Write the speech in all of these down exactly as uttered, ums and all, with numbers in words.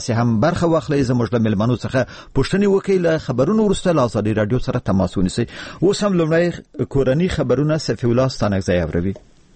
تاسې هم برخه واخلئ. زموږ له مېلمنو څخه پوښتنې وکړئ. له خبرونو وروسته له ازادي راډیو سره تماس ونیسئ. اوس هم لومړی کورني خبرونه صفي الله ستانکزی اوروي.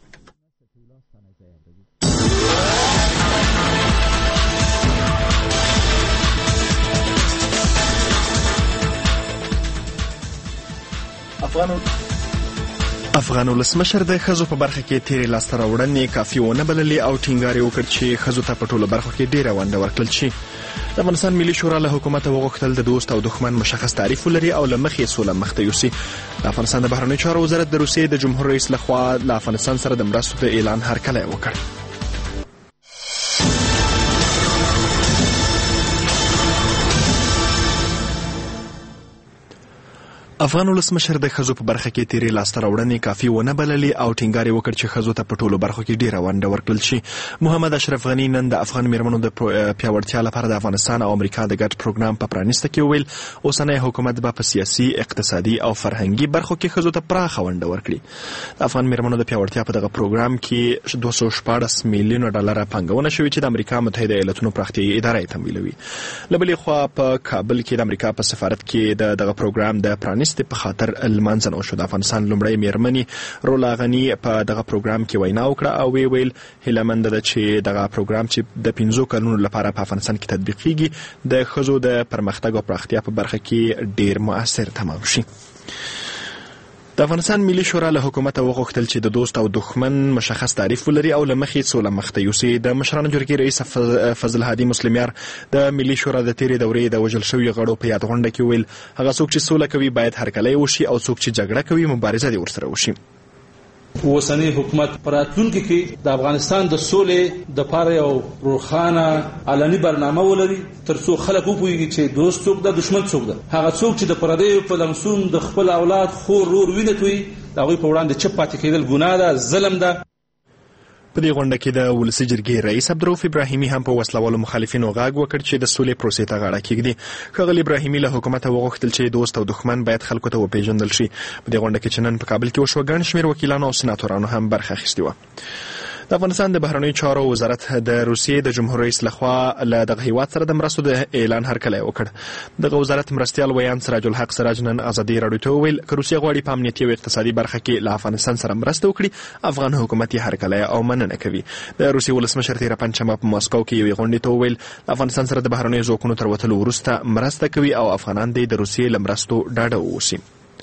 افغانو افغان ولسمشر د ښځو په برخه کې تیرې لاسته راوړنې کافي ونه بللې او ټینګار یې وکړ چې ښځو ته په ټولو برخو کې ډېره ونډه ورکړل شي. د افغانستان ملي شورا له حکومته وغوښتل د دوست او دښمن مشخص تعریف ولري او له مخې سوله مخته یوسي. د افغانستان د بهرنیو چارو وزارت د روسیې د جمهور رئیس لخوا له افغانستان سره د مرستو د اعلان هرکلی وکړ. افغان ولسمشر د ښځو په برخه کې تیرې لاسته راوړنې کافي ونه بللې او ټینګار یې وکړ چې ښځو ته په ټولو برخو کې ډېره ونډه ورکړل شي. محمد اشرف غني نن د افغان میرمنو د پیاوړتیا لپاره د افغانستان او امریکا د ګډ پروګرام په پرانیسته کې وویل اوسنی حکومت به په سیاسي، اقتصادي او فرهنګي برخو کې ښځو ته پراخه ونډه ورکړي. د افغان میرمنو د پیاوړتیا په دغه پروګرام کې دوه سوه شپاړس میلیونه ډالره پانګونه شوې چې د امریکا متحده ایالاتونو پراختیایي اداره یې تمویلوي. له بلې خوا په کابل کې د امریکا په سفارت کې د دغه پروګرام د پرانیستې په خاطر لمانځنه وشو. د افغانستان لومړی میرمنې رولا غني په دغه پروګرام کې وینا وکړه او وی ویل هیله منده ده چې دغه پروګرام چې د پنځو کلونو لپاره په افغانستان کې تطبیقیږي د ښځو د پرمختګ او پراختیا په برخه کې ډیر مؤثر تمام شي. د افغانستان ملي شورا له حکومته وغوښتل چې د دوست او دښمن مشخص تعریف ولري او له مخې سوله مخته یوسي. د مشرانو جرګې رئیس فضل هادي مسلمیار د ملي شورا د تیرې دورې د وژل شویو غړو په یاد غونډه کې ویل هغه څوک چې سوله کوي باید هرکلی وشي او څوک چې جګړه کوي مبارزه دې ورسره وشي. اوسنی حکومت پر راتلونکي کې د افغانستان د سولې د پاره یو روښانه علني برنامه ولري ترڅو خلک وپوهیږي چې دوست څوک ده، دښمن څوک ده. هغه څوک چې د پردیو په لمسون د خپل اولاد خور رور وینه توي د هغوی په وړاندې چپ پاتې کېدل ګناه ده، ظلم ده. په دې غونډه کې د ولسي جرګې رئیس عبدالرؤف ابراهیمي هم په وسلوالو مخالفینو غاږ وکړ چې د سولې پروسې ته غاړه کېږدي. ښاغلي ابراهیمي له حکومته وغوښتل چې دوست او دښمن باید خلکو ته وپېژندل شي. په دې غونډه کې چې نن په کابل کې وشوه ګڼ شمېر وکیلانو او سناتورانو هم برخه اخیستې وه. د افغانستان د بهرنیو چارو وزارت د روسیې د جمهور رئیس لخوا له دغه هیواد سره د مرستو د اعلان هرکلی وکړ. دغه وزارت مرستیال ویان سراج الحق سراج نن ازادي راډیو ته وویل که روسیه غواړي په امنیتي او اقتصادي برخه کې له افغانستان سره مرسته وکړي افغان حکومت یې هرکلی او مننه کوي. د روسیې ولسمشر تېره پنجشنبه په ماسکو کې یوې غونډې ته وویل افغانستان سره د بهرنیو ځواکونو تر وتلو وروسته مرسته کوي او افغانان دې د روسیې له مرستو ډاډه واوسي.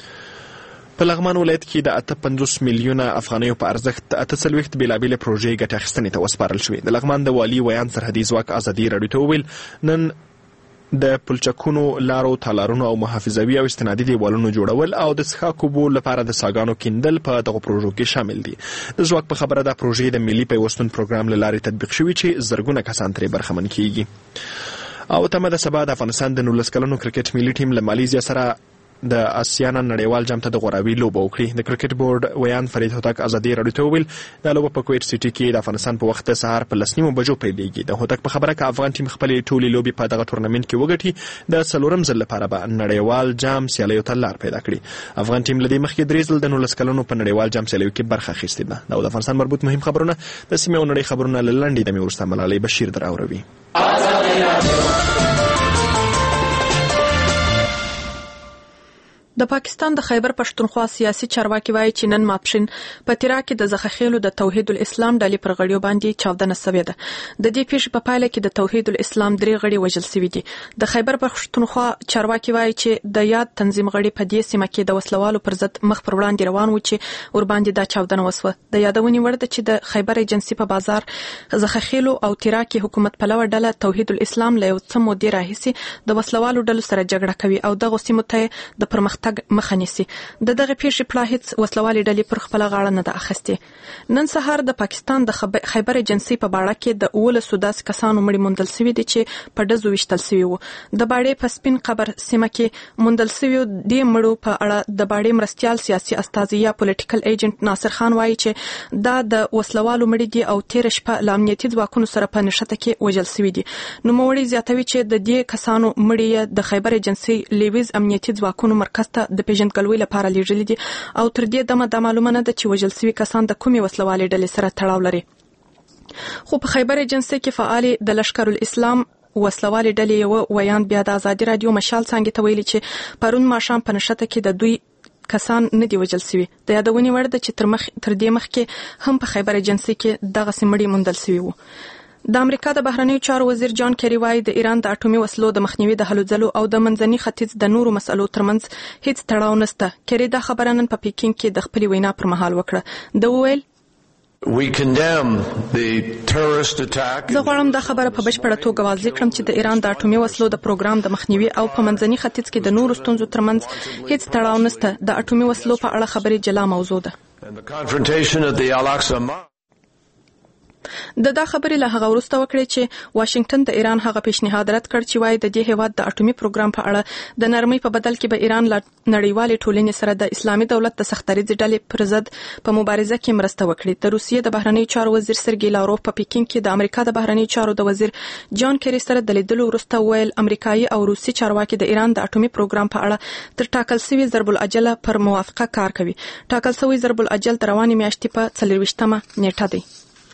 په لغمان ولایت کې د اته پنځوس میلیونه افغانیو په ارزښت اته څلوېښت بېلابېلې پروژې ګټې اخیستنې ته وسپارل شوې. د لغمان د والي ویان سرحدي ځواک ازادي راډیو ته وویل نن د پلچکونو لارو، تالارونو او محافظوي او استنادي دیوالونو جوړول او د څښاک اوبو لپاره د څاګانو کیندل په دغو پروژو کې شامل دي. د ځواک په خبره دا پروژې د ملي پیوستون پروګرام له لارې تطبیق شوي چې زرګونه کسان ترې برخمن کیږي. او تمه ده سبا د افغانستان د نولس کلنو کرکټ ملي ټیم له مالیزیا سره د آسیانا نړیوال جام ته د غوراوي لوبه وکړي. د کرکټ بورډ ویان فرید هوتک ازادي راډیو ته وویل دا لوبه په کویټ سیټي کې د افغانستان په وخت د سهار په لس نیمو بجو پیلېږي. د هوتک په خبره که افغان ټیم خپلې ټولې لوبې په دغه تورنمنټ کې وګټي د څلورم ځل لپاره به نړیوال جام سیالیو ته لار پیدا کړي. افغان ټیم له دې مخکې درې ځل د نولس کلنو په نړیوال جام سیالیو کې برخه اخیستې ده. دا د افغانستان مربوط مهم خبرونه. د سیمې او نړۍ خبرونه له لنډې دمې وروسته ملالۍ بشیر در اوروي. د پاکستان د خیبر پښتونخوا سیاسي چارواکي وایي چې نن ماپښین په تیرا کې د زخخېلو د توحید الاسلام ډلې پر غړیو باندې چاودنه شوې ده. د دې پیښې په پایله کې د توحید الاسلام درې غړي وژل شوي دي. د خیبر پښتونخوا چارواکي وایي چې د یاد تنظیم غړي په دې سیمه کې د وسلوالو پر ضد مخ پر وړاندې روان و چې ور باندې دا چاودنه وسوه. د یادونې وړ ده چې د خیبر ایجنسي په بازار زخخېلو او تیرا کې حکومت پلوه ډله توحید الاسلام له یو څه مودې راهیسې د وسلوالو ډلو سره جګړه کوي او دغه سیمو ته د پرمختګ مخه نیسي. د دغه پیښې پلا هیڅ وسلوالې ډلې پر خپل غاړه نه ده اخیستې. نن سهار د پاکستان د خیبر ایجنسي په باړه کې د اولسو داسې کسانو مړي موندل شوي دي چې په ډزو ویشتل شوي وو. د باړې په سپین قبر سیمه کې موندل شوي دې مړو په اړه د باړې مرستیال سیاسي استازي یا پولیټیکل ایجنټ ناصر خان وایي چې دا د وسلوالو مړي دي او تیر شپه له امنیتي ځواکونو سره په نښته کې وژل شوي دي. نوموړی زیاتوي چې د دې کسانو مړي د خیبر ایجنسي لیویز امنیتي ځواکونو مرکز ته د پیژندګلوۍ لپاره لیږلي دي او تر دې دمه دا معلومه نه ده چې وژل شوي کسان د کومې وسلوالې ډلې سره تړاو لري. خو په خیبر ایجنسي کې فعال د لشکر الاسلام وسلوالې ډلې یو ویان بیا د ازادي رادیو مشال څنګه ته ویلي چې پرون ماښام په نشته کې د دوی کسان نه دی وجل سوي. د یادونې وړ ده چې تر مخ تر دې مخکې هم په خیبر ایجنسي کې دغه سیمړي موندل سوي وو. د امریکا د بهرنیو چارو وزیر جان کری وایي د ایران د اټومي وسلو د مخنیوي د هلو ځلو او د منځني ختیځ د نورو مسلو ترمنځ هیڅ تړاو نشته. کری دا خبره نن په پیکینګ کې د خپل وینا پر مهال وکړه. د ویل We condemn the terrorist attack. زه غواړم دا خبره په بشپړه توګه واضح کړم چې د ایران د اټومي وسلو د پروګرام د مخنیوي او په منځني ختیځ کې د نورو ستونزو ترمنځ هیڅ تړاو نشته. د اټومي وسلو په اړه خبرې جلا موضوع ده. And the confrontation at the Al-Aqsa Mosque. د دا خبرې له هغه وروسته وکړي چې واشنگټن د ایران هغه پیشنهاد رد کړ چې وایي د دې هیواد د اټومي پروګرام په اړه د نرمۍ په بدل کې به ایران له نړیوالې ټولنې سره د اسلامي دولت د سختدریځ ډلې پر ضد په مبارزه کې مرسته وکړي. د روسیې د بهرنیو چارو وزیر سرګی لاروف په پیکینګ کې د امریکا د بهرنیو چارو د وزیر جان کری سره د لیدلو وروسته ویل امریکایي او روسي چارواکي د ایران د اټومي پروګرام په اړه تر ټاکل شوي ضرب الاجل پر موافقه کار کوي. ټاکل شوی ضرب الاجل د روانې میاشتې په څلرویشتمه نیټه دی.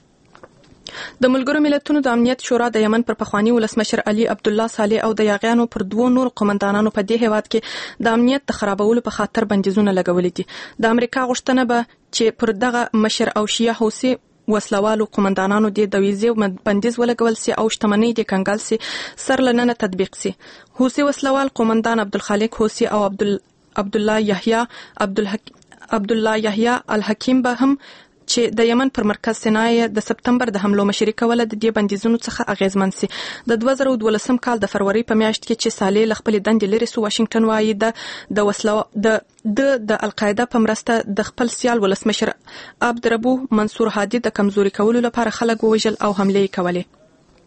د ملګرو ملتونو د امنیت شورا د یمن پر پخوانی ولسمشر علي عبد الله صالح او د یاغیانو پر دوه نور قومندانانو په دې هیواد کې د امنیت د خرابولو په خاطر بندیزونه لګولې دي. د امریکا غوښتنه به چې پر دغه مشر او شیعه حوثي وسلوالو قومندانانو د ویزې بندیز ولګول سي او شتمنۍ د کنګال سي سر لننه تطبیق سي. حوثي وسلوال قومندان عبدالخالق حوثي او عبد عبد الله یحیی عبد الله یحیی الحکیم به هم چې د یمن پر مرکز سنای د سپتمبر د حملو مشري کوله د دې بندیزونو څخه اغیزمن سي. د دوه زره دولسم کال د فروری په میاشت کې چې صالح له خپل دندې لري سو واشنگټن وایي د د وسلو د د د القاعده په مرسته د خپل سیال ولسمشر عبدربو منصور هادي د کمزوري کولو لپاره خلک وژل او حمله کولې.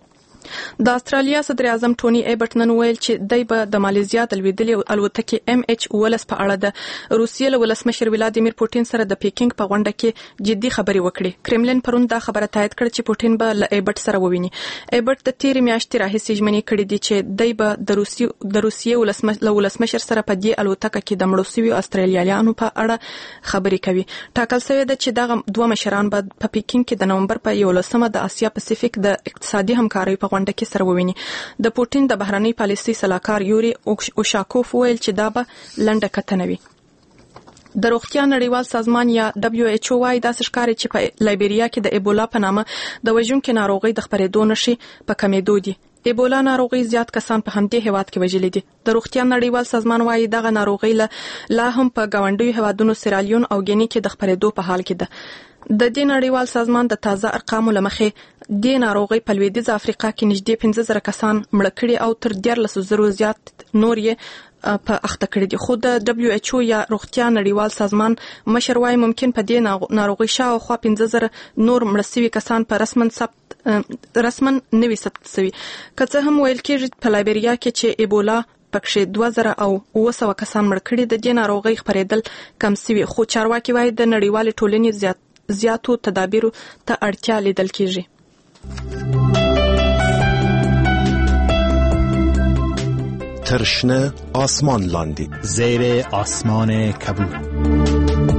د استرالیا صدر اعظم ټونی ایبرټ نن ویل چې دای په د مالیزیا د لویدلې الوتکې ام ایچ ولس په اړه د روسیې له ولسمشر ولادیمیر پوتین سره د پیکینګ په غونډه کې جدي خبري وکړي. کرملین پرون دا خبره تایید کړه چې پوتین به له ایبرټ سره وویني. ایبرټ د تیر میاشتې راهیسې ژمنې کړې دي چې دای به د روسیې د روسیې ولسمشر له ولسمشر سره په دې الوتکه کې د مړو شویو استرالیایانو په اړه خبري کوي. ټاکل شوی ده چې دغه دوه مشران به په پیکینګ کې د نومبر په یولسمه د اسیا پاسفیک د اقتصادي همکارۍ په غونډه کې سره وویني. د پوتین د بهرنۍ پالیسي سلاکار یوري اوشاکوف ویل چې دا به لنډه کتنه وي. د روغتیا نړیوال سازمان یا دبليو ایچ او وايي داسې ښکاري چې په لایبیریا کې د ایبولا په نامه د وژونکې ناروغۍ د خپرېدو نښې په کمېدو دي. ایبولا ناروغي زیات کسان په همدې هیواد کې وژلي دي. د روغتیا نړیوال سازمان وايي دغه ناروغي لا هم په ګاونډیو هیوادونو سیرالیون او ګینی کې د خپرېدو په حال کې ده. د دې نړیوال سازمان د تازه ارقامو لمخې د ناروغي په لویدیځ افریقا کې نږدې پنځه زره کسان مړه کړي او تر دیارلس زره زیات نور یې په اخته کړي دي. خو د دبليو ایچ او یا روغتیا نړیوال سازمان مشر وايي ممکن په دې ناروغي شاوخوا پنځه زره نور مړه شوي کسان په رسمن ثبت رسمن نوي ثبت شوي. که څه هم ویل کېږي په لایبیریا کې چې ایبولا پکښې دوه زره او اوه سوه کسان مړه کړي د دې ناروغي خپرېدل کم شوي. خو چارواکي وايي د نړیوالې ټولنې زیات زیاتو تدابیرو ته اړتیا لیدل کېږي. ترشنه آسمان لاندی زیر آسمان کبود.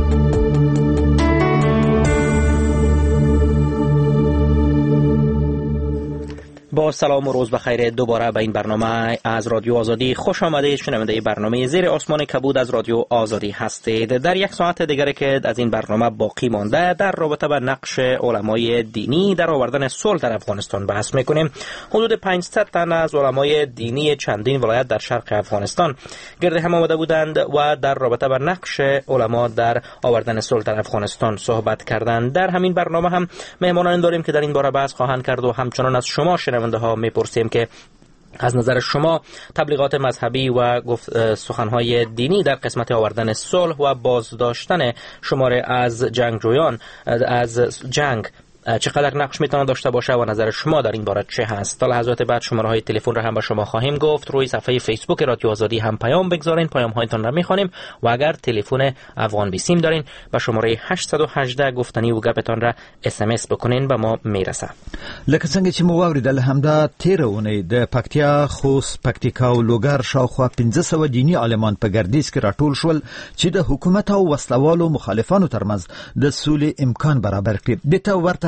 با سلام و روز بخیر. دوباره به این برنامه از رادیو آزادی خوش آمدید. شنونده برنامه زیر آسمان کبود از رادیو آزادی هستید. در یک ساعت دیگری که از این برنامه باقی مانده در رابطه با نقش علمای دینی در آوردن صلح در افغانستان بحث میکنیم. حدود پانصد تن از علمای دینی چندین ولایت در شرق افغانستان گرد هم آمده بودند و در رابطه با نقش علما در آوردن صلح در افغانستان صحبت کردند. در همین برنامه هم مهمانان داریم که در این باره بحث خواهند کرد و همچنان از شما شنونده ها میپرسیم که از نظر شما تبلیغات مذهبی و گفت سخنهای دینی در قسمت آوردن صلح و بازداشتن شماره از جنگجویان از جنگ چقدر نقش میتونه داشته باشه و نظر شما در این باره چه هست؟ تا لحظات بعد شماره های تلفن را هم با شما خواهیم گفت. روی صفحه فیسبوک رادیو آزادی هم پیام بگذارین، پیام هایتون را میخوانیم و اگر تلفن افغان بیسیم دارین با شماره هشت یک هشت گفتنی و گپتان را اس ام اس بکنین به ما میرسه. لکه څنګه چې مو واوریدل همدا تیرونه د پکتیا، خوست، پکتیکا او لوګر شاوخوا پنځه سوه دینی عالمان په ګردیز کې راټول شول چې د حکومت او وسلوالو مخالفانو ترمنځ د سولې امکان برابر کړي. د ته ورته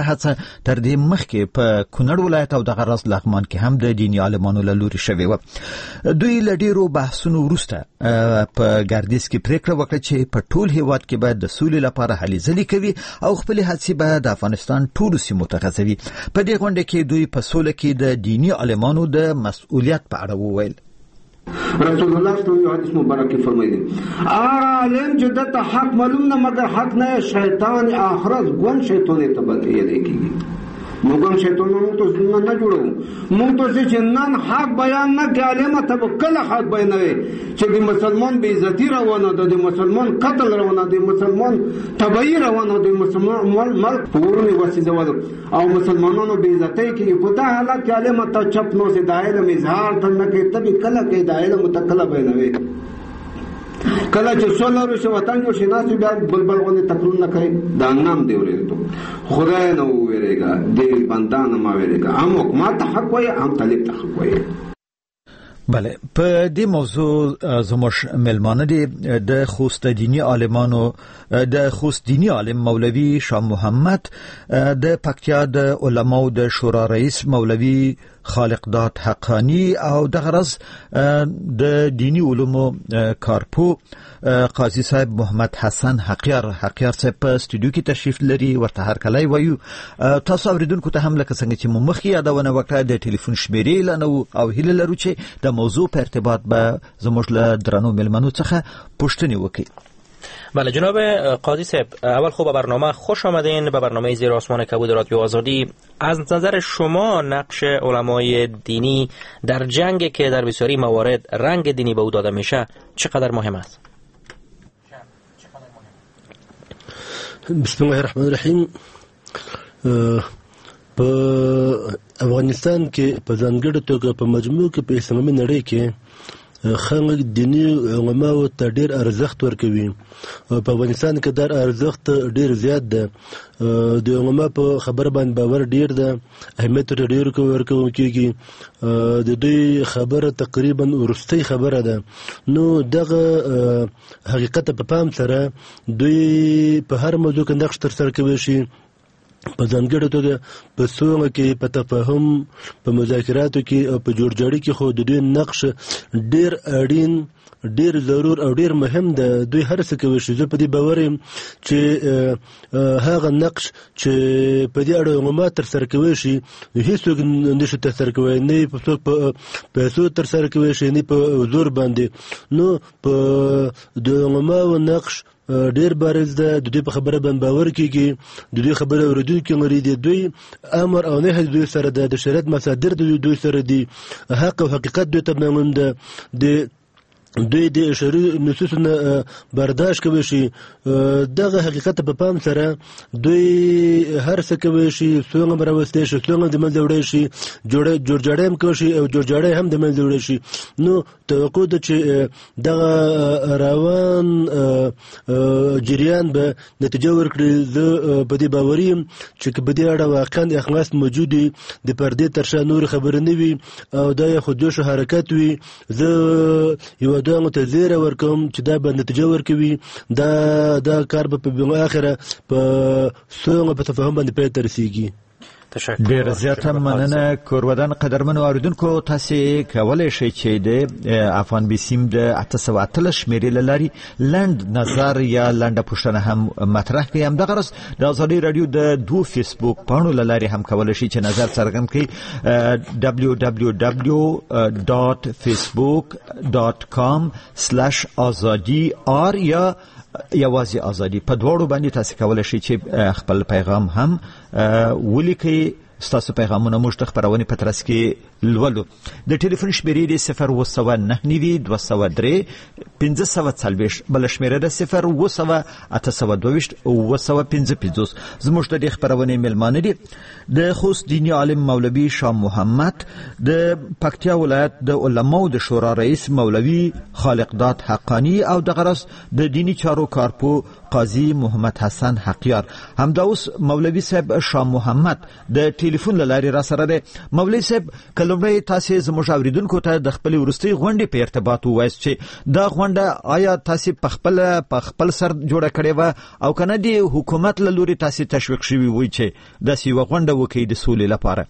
هڅه تر دې مخکې په کونړ ولایت او د غرض لغمان کې هم د دیني عالمانو له لوري شوې و. دوی له ډیرو بحثونو وروسته په ګردیز کې پریکړه وکړه چې په ټول هیواد کې باید د سولې لپاره هلې ځلې کوي او خپل هڅې به د افغانستان ټولو سیمو ته غځوي. په دې غونډه کې دوی په سوله کې د دیني عالمانو د مسؤلیت په اړه وویل. رسول الله صلی الله علیه وسلم برکه فرمایي هغه عالم چې دته حق معلوم نه مگر حق نه شیطان آخرت ګون شیطان ته بدلی کیږي. موږ شیطانانو ته څنګه نه جوړو موږ ته چې نن حق بیان نه کړم ته کله حق بیانوي چې د مسلمان بے عزتی روانه ده د مسلمان قتل روانه ده د مسلمان تبعی روانه ده د مسلمان مال مال پورنی وسیزوالو او مسلمانانو بے عزتی کې په دا حالت کې علم ته چپ نو سي د علم اظهار ته نه کوي تبي کله کې د علم متکله بیانوي کله چې سولر شو وطن جو شناسي بیا بلبل غونې تقریر نه کوي دا نام دی ورته خدای نو ویریګا دی بندانه ما ویریګا هم حکومت حق وي هم طالب ته حق وي. بله په دې موضوع زموږ ملمانه دي د خوست دینی عالمانو د خوست دینی عالم مولوی شاه محمد د پکتیا د علماو د شورا رئیس مولوی خالق داد حقانی او د غرض د دینی علومو کارپو قاضي صاحب محمد حسن حقیار حقیار صاحب په استودیو کې تشریف لري ورته هر کله وایو. تاسو اوریدونکو ته هم لکه څنګه چې مو مخکې یادونه وکړه د ټلیفون شمیرې لنو او هیله لرو چې د موضوع په ارتباط به زموږ له درنو ملمنو څخه پوښتنې وکړي. بله جناب قاضی صاحب، اول خوب برنامه خوش آمدین به برنامه زیر آسمان کبود رادیو آزادی. از نظر شما نقش علمای دینی در جنگی که در بسیاری موارد رنگ دینی به او داده میشه چقدر مهم است؟ بسم الله الرحمن الرحیم. په افغانستان کې په ځانګړې توګه په مجموع کې په اسلامي نړۍ کې خلک دینی علماو ته ډېر ارزښت ورکوي. په افغانستان کې دا ارزښت ډېر زیات ده. د علما په خبره باندې باور ډېر ده، اهمیت ته ډېر ورکول کېږي. د دوی خبره تقریبا وروستۍ خبره ده. نو دغه حقیقت په پام سره دوی په هر موضوع کې نقش ترسره کوي شي، په ځانګړې توګه په سوله کې، په تفاهم، په مذاکراتو کې او په جوړجاړي کې خو د دوی نقش ډېر اړین، ډېر ضرور او ډېر مهم ده. دوی هر څه کوي شي. زه په دې باور یم چې هغه نقش چې په دې اړه علما ترسره کوي شي هیڅوک نشي ترسره کولی، نه په څوک په پیسو ترسره کوي شي، نه په زور باندې. نو په د علماو نقش ډیر بارز ده. د دوی په خبره باندې باور کیږي، د دوی خبره اوریدونکي لري، د دوی امر او نهي دوی سره ده، د شریعت مصادر د دوی سره دي، حق او حقیقت دوی ته معلوم ده. د دوی د شرعي نصوص نه برداشت کوي شي. دغه حقیقت په پام سره دوی هر څه کوي شي، څنګه مروستي شي، څنګه د منځ وړي شي، جوړ جوړجاړي هم کوي شي او جوړجاړي هم د منځ وړي شي. نو توقع ده چې دغه روان جریان به نتیجه ورکړي. زه په دې باور یم چې په دې اړه واقعا اخلاص موجود وي، د پردې تر شا نور خبرې نه وي او دا یو خودجوش حرکت وي. زه یو دوه متزیره ورکوم چې دا به نتیجه ورکوي. دا دا کار به په اخره په سوله په تفاهم باندې پای ته رسیږي. ډیر زیاته مننه. کورودان قدرمنو اوریدونکو، تاسو کولای شئ چې د افغان بیسیم د اته سوه اتلس شمیرې له لارې لنډ نظر یا لنډه پوښتنه هم مطرح کړئ. همدغه راز د ازادي راډیو د دوه فیسبوک پاڼو له لارې هم کولای شئ چې نظر څرګند کړئ. دبلیو دبلیو دبلیو ډاټ فیسبوک ډاټ کام سلیش آزادي آر یا یوازې ازادي په دواړو باندې تاسو کولای شئ چې خپل پیغام هم ولیکئ. ستاسو پیغامونه موږ د خپرونې په ترڅ کې لولو. د ټلیفون شمیرې د صفر اوه سوه نهه نوي دوه سوه درې پنځه سوه څلوېښت، بله شمیره د صفر اوه سوه اته سوه دوه ویشت اوه سوه پنځه پنځوس. زموږ د دې خپرونې مېلمانه دي د خوست دیني عالم مولوي شاه محمد، د پکتیا ولایت د علماو د شورا رئیس مولوي خالق داد حقانی او د غرض د دینی چارو کارپو قاضي محمد حسن حقیار. همدا اوس مولوي صاحب شاه محمد د ټلیفون له لارې را سره دی. مولوي صاحب کلمړی تاسو زموږ اوریدونکو ته د خپل ورستي غونډې په ارتباط وایست چې دا غونډه آیا تاسو په خپل په خپل سر جوړه کړې و او کنه دی حکومت له لوري تاسو تشویق شوی وي چې د سی غونډه وکړي د سولې لپاره؟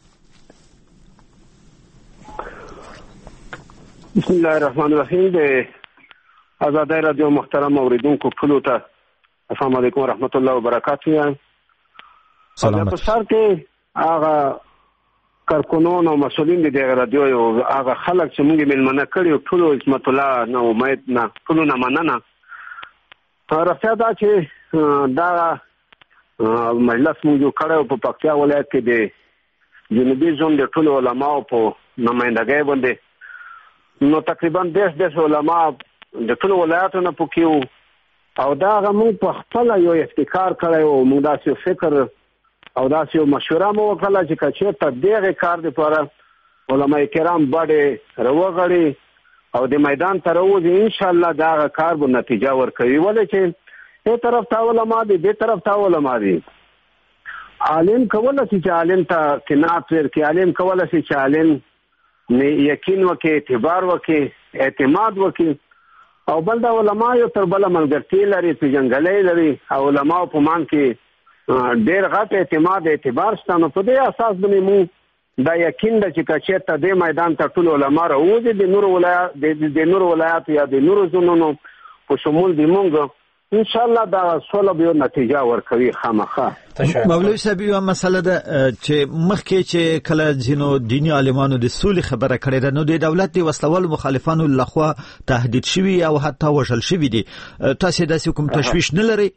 بسم الله الرحمن الرحیم. د آزادۍ رادیو محترم اوریدونکو ټولو ته السلام علیکم ورحمت الله وبرکاتہ. سلامت. په سر کې هغه کارکونون او مسؤلین د رادیو او هغه خلک چې موږ ملمنه کړي ټولو عصمت الله نه امید نه ټولو نه مننه. راځه دا چې دا مجلس موږ کړو په پکتیا ولایت کې د جنوبي زون د ټولو علماو په نمائندګۍ باندې، نو تقریبا دیش دیش علما د ټولو ولایتونو په کې او دا موږ په خپل یو افتکار کړو، موږ داسې فکر او داسې مشوره مو وکړه چې کچې ته دغه کار لپاره علما کرام باندې راوغړي او د میدان ته راوځي، ان شاء الله دا کار به نتیجه ورکوي. ولې چې یو طرف ته علما دي، دې طرف ته علما دي. عالم کولای شي چې عالم ته قناعت ورکړي، عالم کولای شي چې عالم نه یقین وکي، اعتبار وکي، اعتماد وکي، او بل دا علما یو تر بل ملګرتي لري، پیژنګلې لري، او علما په مان کې ډېر غټ اعتماد اعتبار شته. نو په دې اساس باندې مو دا یقین ده چې کچې ته د میدان ته ټول علما راوځي د نور ولایت د نور ولایت یا د نور زونونو په شمول دی مونږ ان شاء الله دا سوله به نتیجه ورکوي خامخا. مولوي صاحب یو مسله ده چې مخکې چې کله ځینو دینی عالمانو د سولې خبره کړې ده، نو د دولت د وسلوال مخالفانو لخوا تهدید شوي او حتی وژل شوي دي. تاسو داسې کوم تشویش نه لرئ؟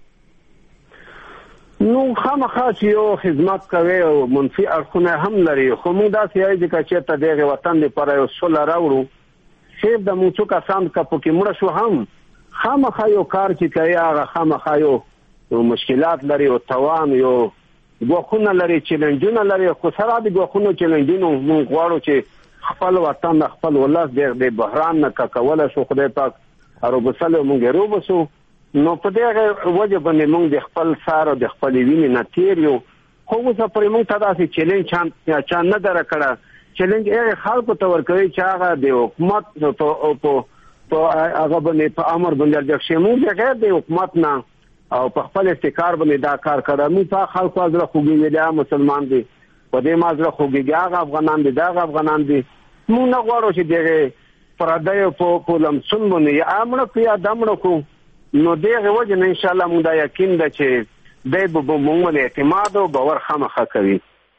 نو خامخا چې یو خدمت کوي او منفي اړخونه هم لري، خو موږ داسې یې چې ته دغه وطن لپاره یو سوله راوړو، شیب د موږ څو کسان کا پکې مړ شو هم خامخا یو کار چې کوي هغه خامخا یو مشکلات لري او توان یو غوښونه لري، چیلنجونه لري. خو سره د غوښونو چیلنجونو موږ غواړو چې خپل وطن خپل ولس د بحران نه کول شو، خدای پاک ارو بسله موږ روبسو. نو په دغه وجه باندې موږ د خپل سار او د خپل وینې نه تیر یو. خو اوس پر موږ ته داسې چیلنج چان چان نه درکړه، چیلنج هغه خلکو ته ورکوي چې هغه د حکومت په په هغه باندې په امر باندې د شمول غیر د حکومت نه او په خپل استقرار باندې دا کار کړو. نو په خلکو ازره خوګي دي مسلمان دي، په دې مازره خوګي هغه افغانان دي، دا افغانان دي. موږ نه غواړو چې دغه پردای په په لمسون باندې امر کوي ادمړو کو. نو دغه وجه نه ان شاء الله موږ دا یقین ده چې د به موږ اعتماد او باور خامخا کوي.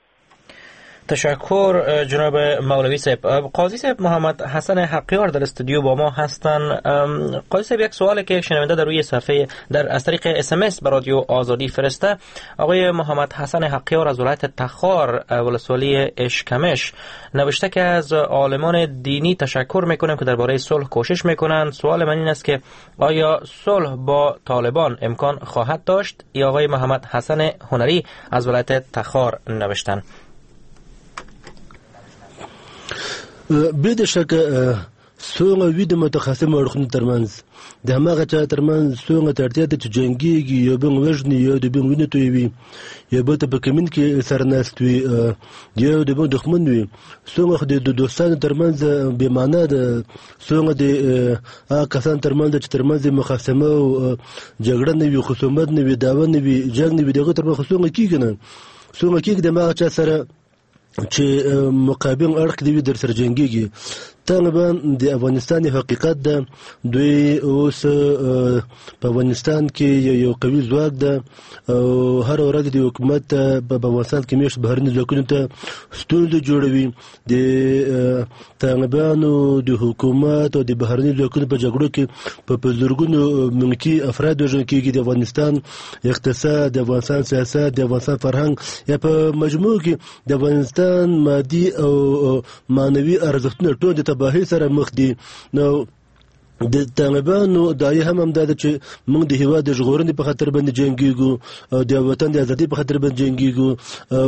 تشکر جناب مولوی صاحب. قاضی صاحب محمد حسن حقیار در استودیو با ما هستن. قاضی صاحب یک سوالی که شنونده در روی صفحه در از طریق اس ام اس به رادیو آزادی فرسته، آقای محمد حسن حقیار از ولایت تخار ولسوالی اشکمش نوشته که از عالمان دینی تشکر میکنیم که درباره صلح کوشش میکنند. سوال من این است که آیا صلح با طالبان امکان خواهد داشت؟ یا آقای محمد حسن هنری از ولایت تخار نوشتن. بده شکه څنګه وي د متخصص اړخونو ترمنځ د هماغه چا ترمنځ څنګه ترتیب ته جنگيږي یو بل وژني یو د بل وینې توي وي یو بل په کمین کې سرناست وي یو د بل دښمن وي څنګه د دوستانو ترمنځ به معنا د څنګه د کسان ترمنځ چې ترمنځ مخاصمه او جګړه نه وي خصومت نه وي داوا نه وي جنگ نه وي دغه ترمنځ څنګه کیږي نه څنګه کیږي د ما چا سره چې مقابل اړخ دی در سره جنگيږي. طالبان د افغانستان حقیقت ده، دوی اوس په افغانستان کې یو قوي ځواک ده او هر ورځ د حکومت په افغانستان کې میشت بهرني ځواکونو ته ستونزې جوړوي. د طالبانو د حکومت او د بهرني ځواکونو په جګړو کې په زورګونو ملکي افراد وژل کېږي. د افغانستان اقتصاد، د افغانستان سیاست، د افغانستان فرهنګ یا په مجموع کې د افغانستان مادي او معنوي ارزښتونه ټول د تباهي سره مخ دي. نو د طالبانو دایي هم همدا ده چې موږ د هیواد د ژغورنې په خاطر باندې جنګیږو او د وطن د ازادۍ په خاطر باندې جنګیږو او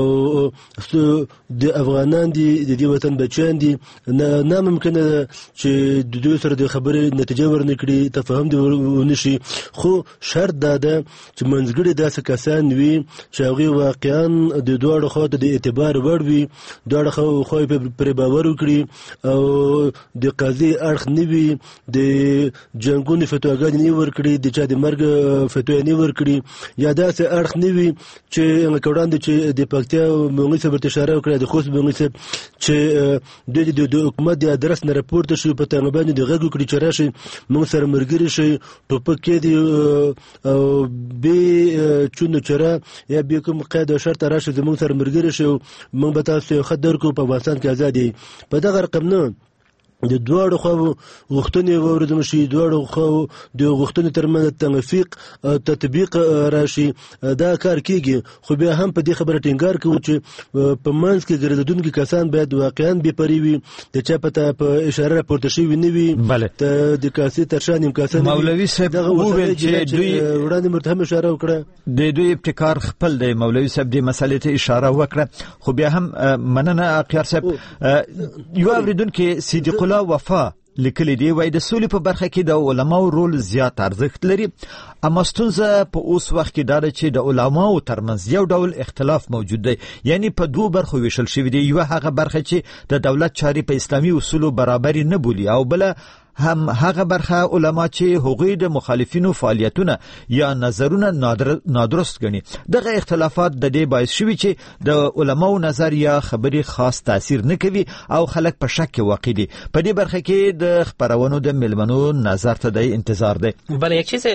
د افغانان دي د دې وطن بچیان دي نه ممکنه چې د دوی سره د خبرې نتیجه ورنکړي تفاهم دې ونشي خو شرط دا ده چې منځګړي داسې کسان وي چې هغوی واقعا د دواړو خواو ته د اعتبار وړ وي دواړه خواوې پرې باور وکړي او د قاضي اړخ نه وي د جنګونو فتواګانې نه ورکړي د چا د مرګ فتوا نه ورکړي یا داسې اړخ نه وي چې لکه وړاندې چې د پکتیا مونږ صاحب ورته اشاره وکړه د خوست مونږ صاحب چې دوی د حکومت د ادرس نه راپورته شي په طالبانو د غږ وکړي چې راشي مونږ سره ملګري شي ټوپک کېدي او بې چونو چره یا بې کوم قید او شرط راشي زمونږ سره ملګري شي مونږ به تاسو یو ښه درکړو په افغانستان کې ازادي په دغه رقم نه د دواړو خواو غوښتنې واوریدل شي دواړو خواو د غوښتنې ترمنځ توفیق تطبیق راشي دا کار کیږي خو بیا هم په دې خبره ټینګار کوي چې په منځ کې ګرځېدونکي کسان باید واقعا بې پرې وي د چا په اشاره راپورته شوي نه وي د کاسې تر شا نیم کاسه مولوي صاحب وویل چې دوی وړاندې مرته هم اشاره وکړه د دوی ابتکار خپل دی مولوي صاحب دې مسلې ته اشاره وکړه خو بیا هم مننه اقیار صاحب یو اوریدونکي صدیق الله وفا لیکلي دی وای د سولې په برخه کې د علماو رول زیات ارزښت لري اما ستونزه په اوس وخت کې دا ده چې د علماو ترمنځ یو ډول اختلاف موجود دی یعنی په دوه برخو ویشل شوی دی یو هغه برخه چې د دولت چاري په اسلامي اصولو برابري نه بولي او بل هم هغه برخه علما چې هغوی د مخالفینو فعالیتونه یا نظرونه نادر نادرست ګڼي دغه اختلافات د دې باعث شوي چې د علماو نظر یا خبري خاص تاثیر نه کوي او خلک په شک کې واقع دي په دې برخه کې د خبرونو د ملمنو نظر ته د انتظار دی بله یک چیز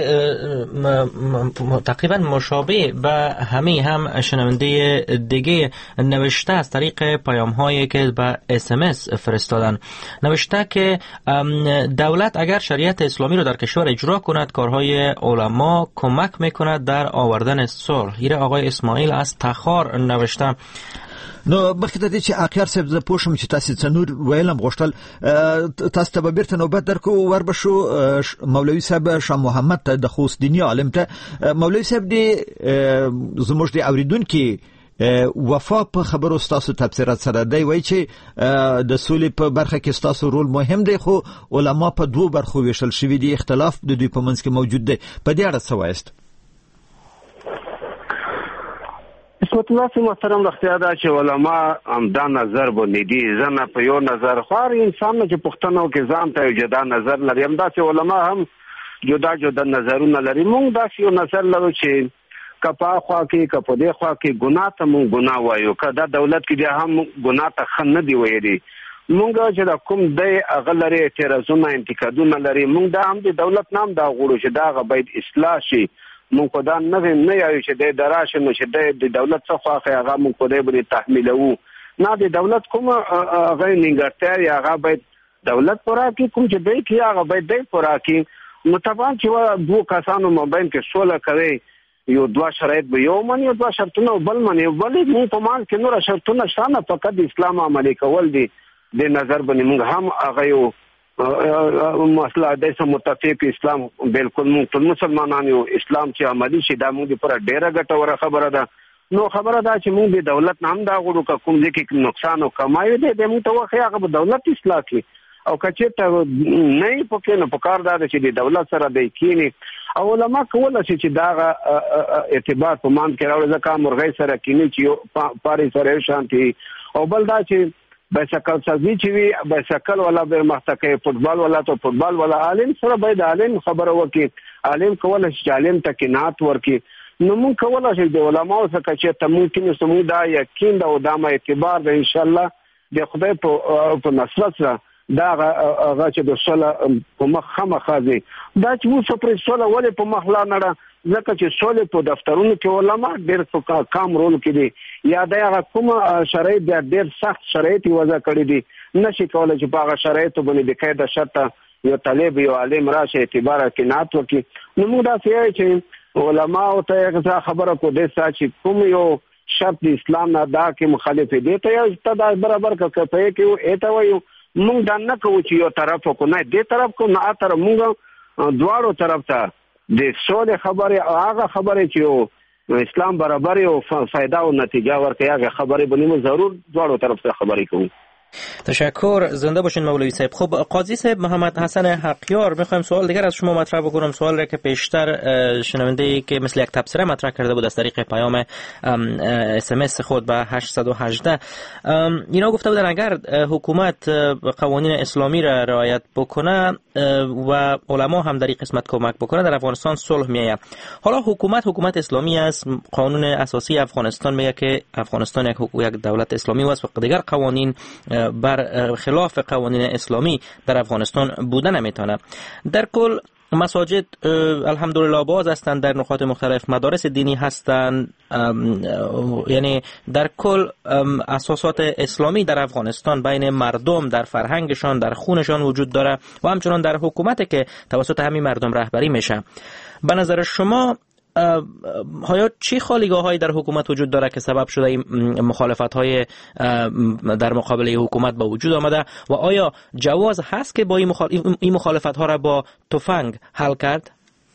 تقریبا مشابه به همه هم شنونده دیگه نوشته از طریق پیام هایی که به اس ام اس فرستادن نوشته که دولت اگر شریعت اسلامی رو در کشور اجرا کند کارهای علما کمک میکند در آوردن صلح. ایره آقای اسماعیل از تخار نوشته. نو مخکې د دې چې اخر صاحب زه پوه شم چې تاسو څنور ویلم غوښتل تاسو ته به بیرته نوبت درکو وربشو مولوي صاحب شاه محمد ته د خوست دیني عالم ته مولوي صاحب دې زموږ د اوریدونکو وفا په خبرو ستاسو تفسیرات سره دی وای چې د سولې په برخه کې ستاسو رول مهم دی خو علما په دوه برخو ویشل شوی دی اختلاف د دوی په منځ کې موجود دی په دې اړه څه وایست اسمت الله سي محترم رختیا دا چې علما همدا نظر باندې دي زنه په یو نظر خو انسان چې پښتنو کې ځان ته جدا نظر لري همدا چې علما هم جدا جدا نظرونه لري مونږ دا یو نظر لرو چې کپا خوا کې کپو دې خوا کې ګناه ته مونږ ګناه وایو کدا دولت کې هم ګناه ته خن دی وایي مونږ چې دا کوم دی اغلره اعتراضونه انتقادونه لري مونږ دا هم د دولت نام دا غوړو چې دا غبید اصلاح شي مونږ په دا نه نه یایو چې د دراشه نو چې د دولت څخه هغه مونږ په دې باندې تحمیلو نه د دولت کوم هغه نیګټر یا هغه باید دولت پورا کې کوم چې دی کې هغه باید دی پورا کې متفاهم چې وا دوه کسانو مابین کې سوله کوي یو دوا شرایط به یو منی یو دوا شرطونه بل منی ولې مونږ په مان کې نور شرطونه شانه فقط اسلام عملي کول دي د نظر باندې مونږ هم هغه یو مسله د سم متفق اسلام بالکل مونږ ټول مسلمانان یو اسلام چې عملي شي دا مونږ پر ډیره ګټوره خبره ده نو خبره ده چې مونږ د دولت نام دا غوړو کوم ځکه نقصان او کمایو دي د مونږ ته وخت هغه دولت اصلاح کی او کچته نه پکې نه پکار دا چې د دولت سره د کینی او علما کوله چې دا اعتبار په مان کې راوړل ځکه مرغۍ سره کینی چې پاره سره شانتي او بل دا چې بایسکل سازي چې وي بایسکل ولا به محتکې فوتبال ولا ته فوتبال ولا عالم سره باید عالم خبره وکي عالم کوله چې عالم تکینات ورکي نو مونږ کوله چې د علماو څخه چې ته ممکن سمو دا یقین دا او دا ما اعتبار ده ان شاء الله د خدای په نصرت سره دا هغه چې د صله په مخه خازي دا چې وو سپر صله ولې په مخلا نړه ځکه چې صله په دفترونو کې علما ډېر کم رول کوي یا دا هغه کوم شرایط ډېر سخت شرایط وضع کړی دي نشي کولای چې په هغه شرایط باندې د قاعده شرط یو طالب یو عالم راشه اعتبار کې نات وکي نو موږ دا چې علما او ته خبره کو دې چې کوم یو شرط د اسلام نه دا کې مخالف دي ته یو ستدا برابر کوي کې اته وایو مونږ دا نه کوو چې یو طرف کو نه دې طرف کو نه اتر مونږ دواړو طرف ته د سولې خبره او هغه خبره چې اسلام برابر او فایده او نتیجه ورکړي هغه خبره بنیم ضرور دواړو طرف ته خبرې کوو. تشکر، زنده باشین مولوی صاحب. خب قاضی صاحب محمد حسن حقیار، میخوایم سوال دیگر از شما مطرح بکنم، سوال را که پیشتر شنونده که مثل یک تبصره مطرح کرده بود از طریق پیام اس ام اس خود به هشت یک هشت اینا گفته بودن اگر حکومت قوانین اسلامی را رعایت بکنه و علما هم در این قسمت کمک بکنه در افغانستان صلح میآید. حالا حکومت حکومت اسلامی است، قانون اساسی افغانستان میگه که افغانستان یک یک دولت اسلامی است و دیگر قوانین بر خلاف قوانین اسلامی در افغانستان بوده نمیتونه. در کل مساجد الحمدلله باز هستند، در نقاط مختلف مدارس دینی هستند، یعنی در کل اساسات اسلامی در افغانستان بین مردم در فرهنگشان در خونشان وجود داره و همچنان در حکومتی که توسط همین مردم رهبری میشه. به نظر شما آیا چی خالیگاه هایی در حکومت وجود داره که سبب شده این مخالفت های در مقابل حکومت با وجود آمده و آیا جواز هست که با این مخالفت ها را با تفنگ حل کرد؟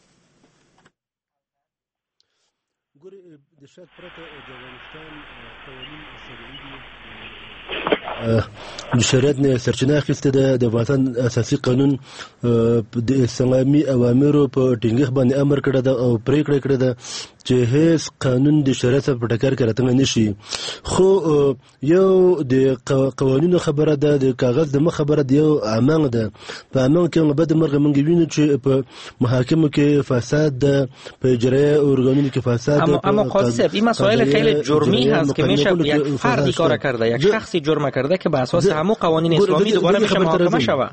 د شریعت نه سرچینه اخیسته ده. د افغانستان اساسي قانون د اسلامي اوامرو په ټینګښت باندې امر کړی ده او پریکړه کړې ده چې هیڅ قانون د شریعت په ټکر کې راته نشي. خو یو د قوانینو خبره ده، د کاغذ د مخ خبره ده، یو عمل ده. په عمل کې به د مرګ منګ وینو چې په محاکمو کې فساد ده، په اجرایه ارګانونو کې فساد ده. اما قاضی صاحب این مسائل خیلی جرمی هست که میشه یک فردی کار کرده، یک شخصی جرم کرده که به اساس همو قوانین اسلامی دوباره میشه محاکمه شوه.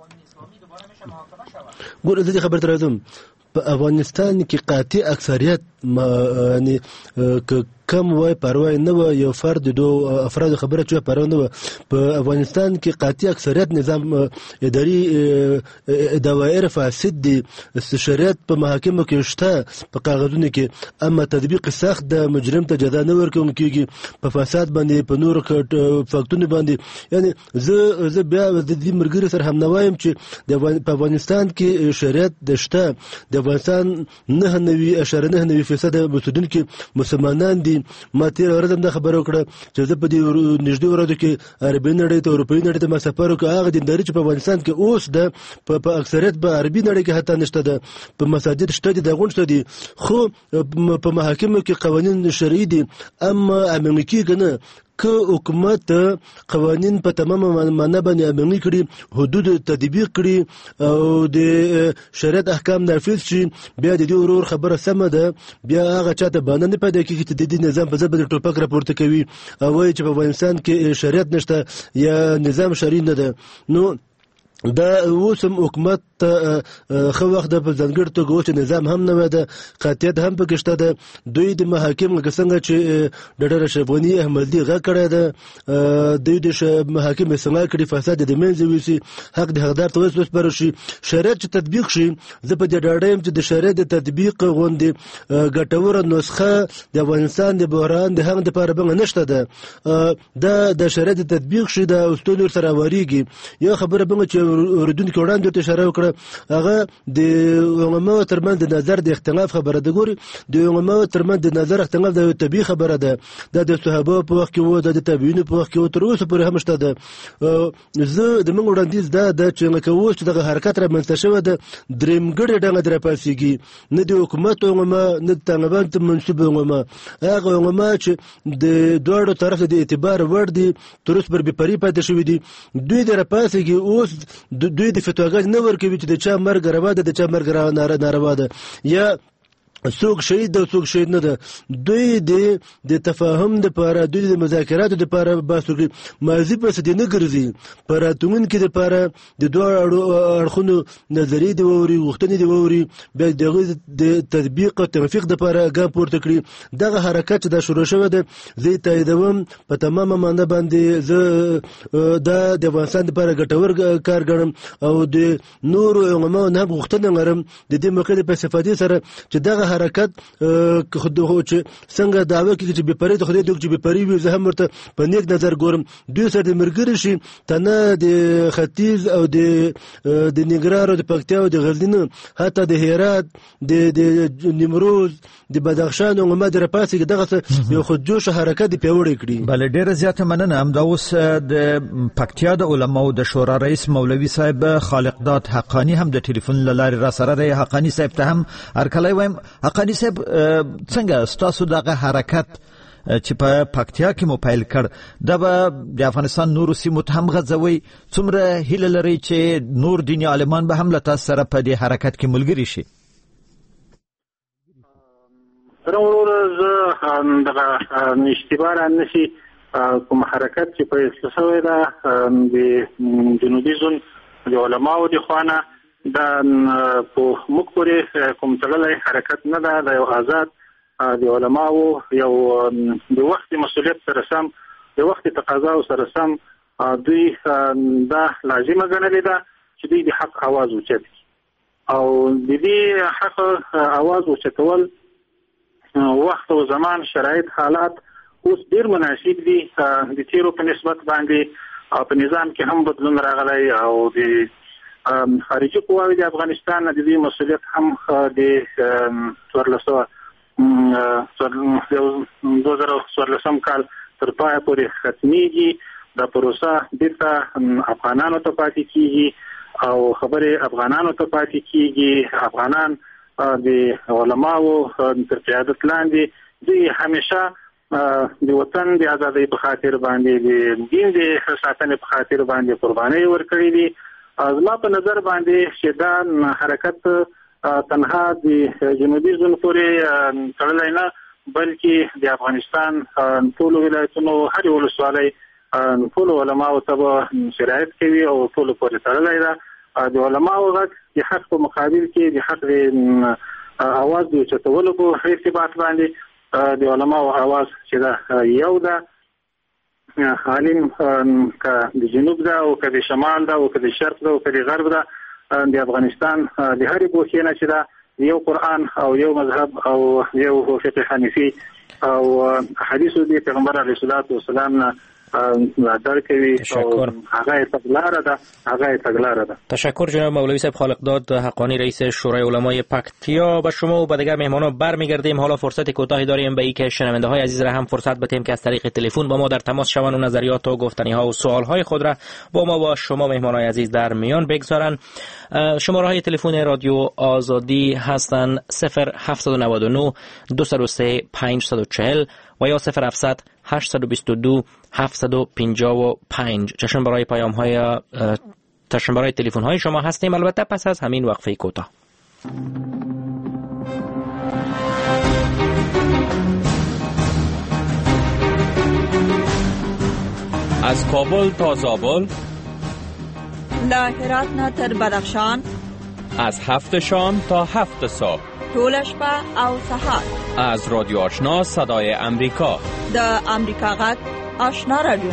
ګوره زه دې خبر ته راځم. په افغانستان کې قاطع اکثریت یعنی کم وای پروا نه و، یو فرد دو افراد خبره چې پروا نه و. په افغانستان کې قاطع اکثریت نظام اداري دوائر فاسد دي، شریعت په محاکمو کې شته په قاغذونو کې، اما تطبیق سخت د مجرم ته جزا نه ورکول کیږي په فساد باندې په نور فاکتونو باندې. یعنی زه زه بیا د دې مرګري سره هم نوایم چې په افغانستان کې شریعت د شته. د افغانستان نه نوي اشاره نه نوي فیصد مسودونکو مسلمانان دي. ما تیر ورځ هم دا خبره وکړه چې زه په دې نږدې ورځو کې عربي نړۍ ته اروپایي نړۍ ته ما سفر وکړ. هغه دینداري چې په افغانستان کې اوس ده په اکثریت په عربي نړۍ کې حتی نشته ده، په مساجد شته دي، دغه شته دي، خو په محاکمو کې قوانین شرعي دي اما عملي کېږي نه. که حکومت قوانین په تمامه معنا باندې عملي کړي، حدود تطبیق کړي او د شریعت احکام نافذ شي، بیا د دې ورور خبره سمه ده. بیا هغه چاته باندې نه پیدا کېږي چې د دې نظام په ځای باندې ټوپک راپورته کوي او وایي چې په افغانستان کې شریعت نشته یا نظام شرعي نه ده. نو دا اوس هم حکومت خو وخت د ځانګړي توګه اوس نظام هم نه ده، قاطعیت هم پکې شته ده. دوی د محاکم څنګه چې ډاکټر اشرف غني احمدي غږ کړی ده، دوی د محاکم څنګه کړي فساد د منځ ویسي، حق د حقدار ته وسپارل شي، شریعت چې تطبیق شي. زه په دې ډاډه یم چې د شریعت د تطبیق غوندې ګټوره نسخه د افغانستان د بحران د هغه لپاره بنګ نشته ده. دا د شریعت د تطبیق شي د استونو سره واریږي. یو خبره بنګ چې اوردونکو وړاندې ته اشاره وکړه، هغه د علماء ترمنځ د نظر د اختلاف خبره ده. ګوري د علماء ترمنځ د نظر اختلاف د طبيعي خبره ده، د صحابه په وخت کې وو، د تابعین په وخت کې وو، تر اوسه پورې هم شته ده. زه د موږ وړاندیز ده د چې لکه اوس چې دغه حرکت را منځته شوی ده، درېمګړی ډنګ درې پاسېږي، نه د حکومت علماء نه د طالبان ته منسوب علماء، هغه علماء چې د دواړو طرف د اعتبار وړ دي تر اوسه پر بې پرې پاتې شوي دي. دوی درې پاسېږي اوس دوی د فتواګانې نه ورکوي چې د چا مرګ روا ده د چا مرګ ناروا ده یا څوک شهید ده څوک شهید نه ده. دوی د د تفاهم لپاره، دوی د مذاکراتو لپاره بحث کوي، ماضي پسې دې نه ګرځي. په راتلونکي لپاره د دواړو اړخونو نظریې دې واوري، غوښتنې دې واوري، بیا د هغوی د تطبیق او توفیق لپاره ګام پورته کړي. دغه حرکت چې دا شروع شوی ده زه یې تاییدوم په تمامه معنا باندې. زه دا د افغانستان لپاره ګټور کار ګڼم او د نورو علماو نه هم غوښتنه لرم د دې موقع په استفادې سره چې دغه حرکت خود چې څنګه دعوه کوي چې بې پرې خو دې دوی چې بې پرې وي زه هم ورته په نیک نظر ګورم دوی سره د مرګري شي تنه د ختیځ او د د ننګرهار او د پکتیا او د غزنی حتی د هرات د د نیمروز د بدخشان او مدر پاسې دغه یو خودجوش حرکت پیوړی کړي. بل ډیره زیاته مننه. هم دا اوس د پکتیا د علماو د شورا رئیس مولوي صاحب خالق داد حقانی هم د ټلیفون لارې را سره دی. حقانی صاحب ته هم هرکلی وایم. حقانی صاحب څنګه ستاسو دغه حرکت چې په پکتیا کې مو پیل کړ دا به د افغانستان نورو سیمو ته هم غځوي؟ څومره هیله لرئ چې نور دیني عالمان به هم له تاسو سره په دې حرکت کې ملګري شي؟ ضرور زه دغه اشتباه را نشي کوم حرکت چې پیل شوی ده د جنوبي زون د علماو د خوانه دا په موږ پورې کوم تړلی حرکت نه ده. د یو آزاد د علماو یو د وخت مسؤلیت سره سم د وخت تقاضا سره سم دوی دا لازمه ګڼلې ده چې دوی د حق आवाज اوچت او د دې حق आवाज اوچتول وخت او زمان شرایط حالات اوس ډیر مناسب دي. د تیرو په نسبت باندې په نظام کې هم بدلون راغلی او د خارجي قواوې د افغانستان د دې مسؤلیت هم د څوارلسمه دوه زره څوارلسم کال تر پایه پورې ختمیږي. دا پروسه بیرته افغانانو ته پاتې کیږي او خبرې افغانانو ته پاتې کیږي. افغانان د علماو تر قیادت لاندې دوی همیشه د وطن د ازادۍ په خاطر باندې د دین د ساتنې په خاطر باندې قربانۍ ورکړي دي. زما په نظر باندې چې دا حرکت تنها د جنوبي زون پورې تړلی نه بلکې د افغانستان ټولو ولایتونو هرې ولسوالۍ ټولو علماو ته به شرایط کوي او ټولو پورې تړلی ده. د علماو غږ د حق په مقابل کې د حق د اواز د اوچتولو په ارتباط باندې د علماو اواز چې ده یو ده. عالم که د جنوب ده او که د شمال ده او که د شرق ده او که د غرب ده د افغانستان د هرې ګوښې نه چې ده یو قرآن او یو مذهب او یو فقه حنیفي او حدیثو د پیغمبر علیه الصلاة والسلام نه ملاتړ کوي او هغه تګلاره ده هغه تګلاره ده. تشکر جناب مولوی صاحب خالق داد حقانی رئیس شورای علمای پکتیا. به شما و به دیگر مهمانان برمیگردیم. حالا فرصت کوتاهی داریم به اینکه شنونده های عزیز را هم فرصت بدیم که از طریق تلفن با ما در تماس شوند و نظریات و گفتنی ها و سوال های خود را با ما و شما مهمانان عزیز در میان بگذارند. شماره های تلفن رادیو آزادی هستند صفر هفت نه نه دو صفر سه پنج چهار صفر و یا صفر هفتصد هشتصد و بیست و دو هفتصد و پنجاه و پنج. چشم برای پیام های چشم برای تلفن های شما هستیم، البته پس از همین وقفه کوتاه. از کابل تا زابل، له هرات نه تر بدخشان، از هفت شام تا هفت صبح، ټول شپه او سهار. از رادیو آشنا صدای امریکا، د امریکا غږ آشنا رادیو.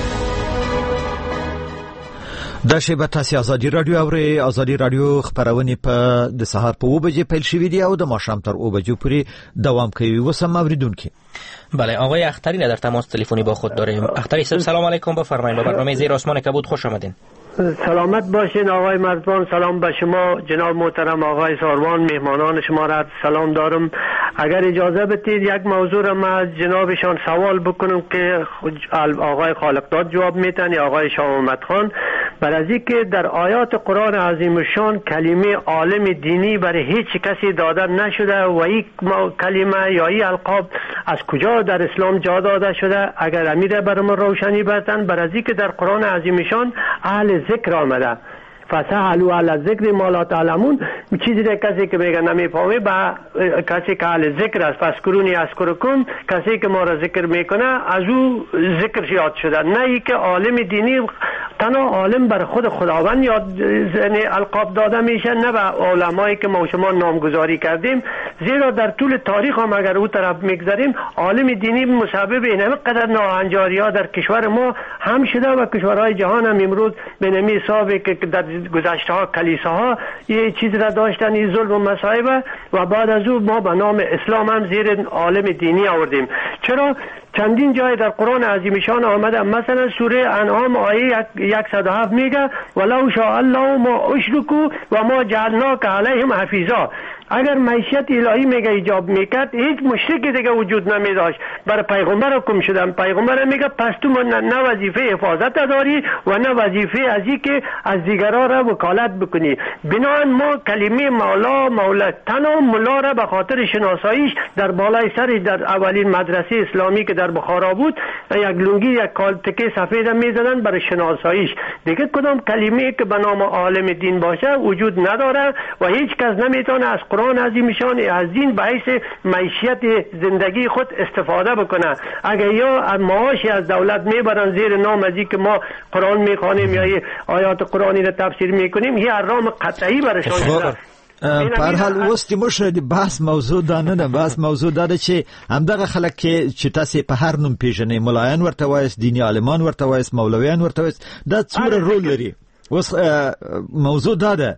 دا شیبه تاسو ازادي رادیو اوري. ازادي رادیو خبرونه په د سهار په اوه بجې پیل شوې دي او د ماښام تر اوه بجې پورې دوام کوي. وسم اوریدونکو. بله آقای اختری در تماس تلفنی با خود داریم. اختری صاحب سلام علیکم، بفرمایید. به برنامه زیر آسمان کبود خوش آمدین. سلامت باشین آقای مرزبان. سلام به شما جناب محترم آقای ساروان، مهمانان شما را سلام دارم. اگر اجازه بدید یک موضوع را من از جنابشان سوال بکنم که آقای خالقداد جواب میتن یا آقای شاه محمد خان. بر از اینکه در آیات قرآن عظیم شان کلمه عالم دینی برای هیچ کسی داده نشده و این کلمه یا این القاب از کجا در اسلام جا داده شده، اگر امیر برام روشنی بدن. بر از اینکه در قرآن عظیم شان اهل ذکر آمده، فسألوا علی الذکر ما لا تعلمون، چیزی را کسی که میگه نمیفهمه با کسی که اهل ذکر است، فذکرونی اذکرکم، کسی که ما را ذکر میکنه از او ذکر یاد شده، نه ای که عالم دینی تنها عالم بر خود خداوند یاد یعنی القاب داده میشه، نه به علمایی که ما شما نامگذاری کردیم. زیرا در طول تاریخ هم اگر او طرف میگذاریم عالم دینی مسبب این همه قدر ناهنجاری ها در کشور ما هم شده و کشورهای جهان هم امروز به نمی حسابی که در گذشته ها کلیساها یه چیز را داشتن، این ظلم و مصائب، و بعد از او ما به نام اسلام هم زیر عالم دینی آوردیم. چرا؟ چندین جای در قرآن عظیم شان آمده، مثلا سوره انعام آیه صد و هفت میگه ولو شاء الله ما اشرکوا و ما جعلناک علیهم حفیظا. اگر معیشت الهی میگه ایجاب میکرد هیچ مشرکی دیگه وجود نمیداشت. برای پیغمبر حکم شدن، پیغمبر میگه پس تو نه وظیفه حفاظت داری و نه وظیفه از این که از دیگران را وکالت بکنی. بنابراین ما کلمه مولا مولا تنها ملا را به خاطر شناساییش در بالای سرش در اولین مدرسه اسلامی که در بخارا بود یک لنگی یک تکه سفید میزدن برای شناساییش. دیگه کدام کلمه که به نام عالم دین باشه وجود نداره و هیچ کس نمیتونه از قرآن عظیمشان از دین به حیث معیشت زندگی خود استفاده بکنه. اگر یا معاشی از دولت میبرن زیر نام از که ما قرآن میخوانیم یا آیات قرآنی را تفسیر میکنیم، یه حرام قطعی برشان شده. پر حال اوس موږ د بحث موضوع دا نه ده. بحث موضوع دا ده چې همدغه خلک چې تاسې په هر نوم پیژنئ، ملایان ورته وایست، دیني عالمان ورته وایست، مولویان ورته وایست، دا څومره رول لري؟ اوس موضوع دا ده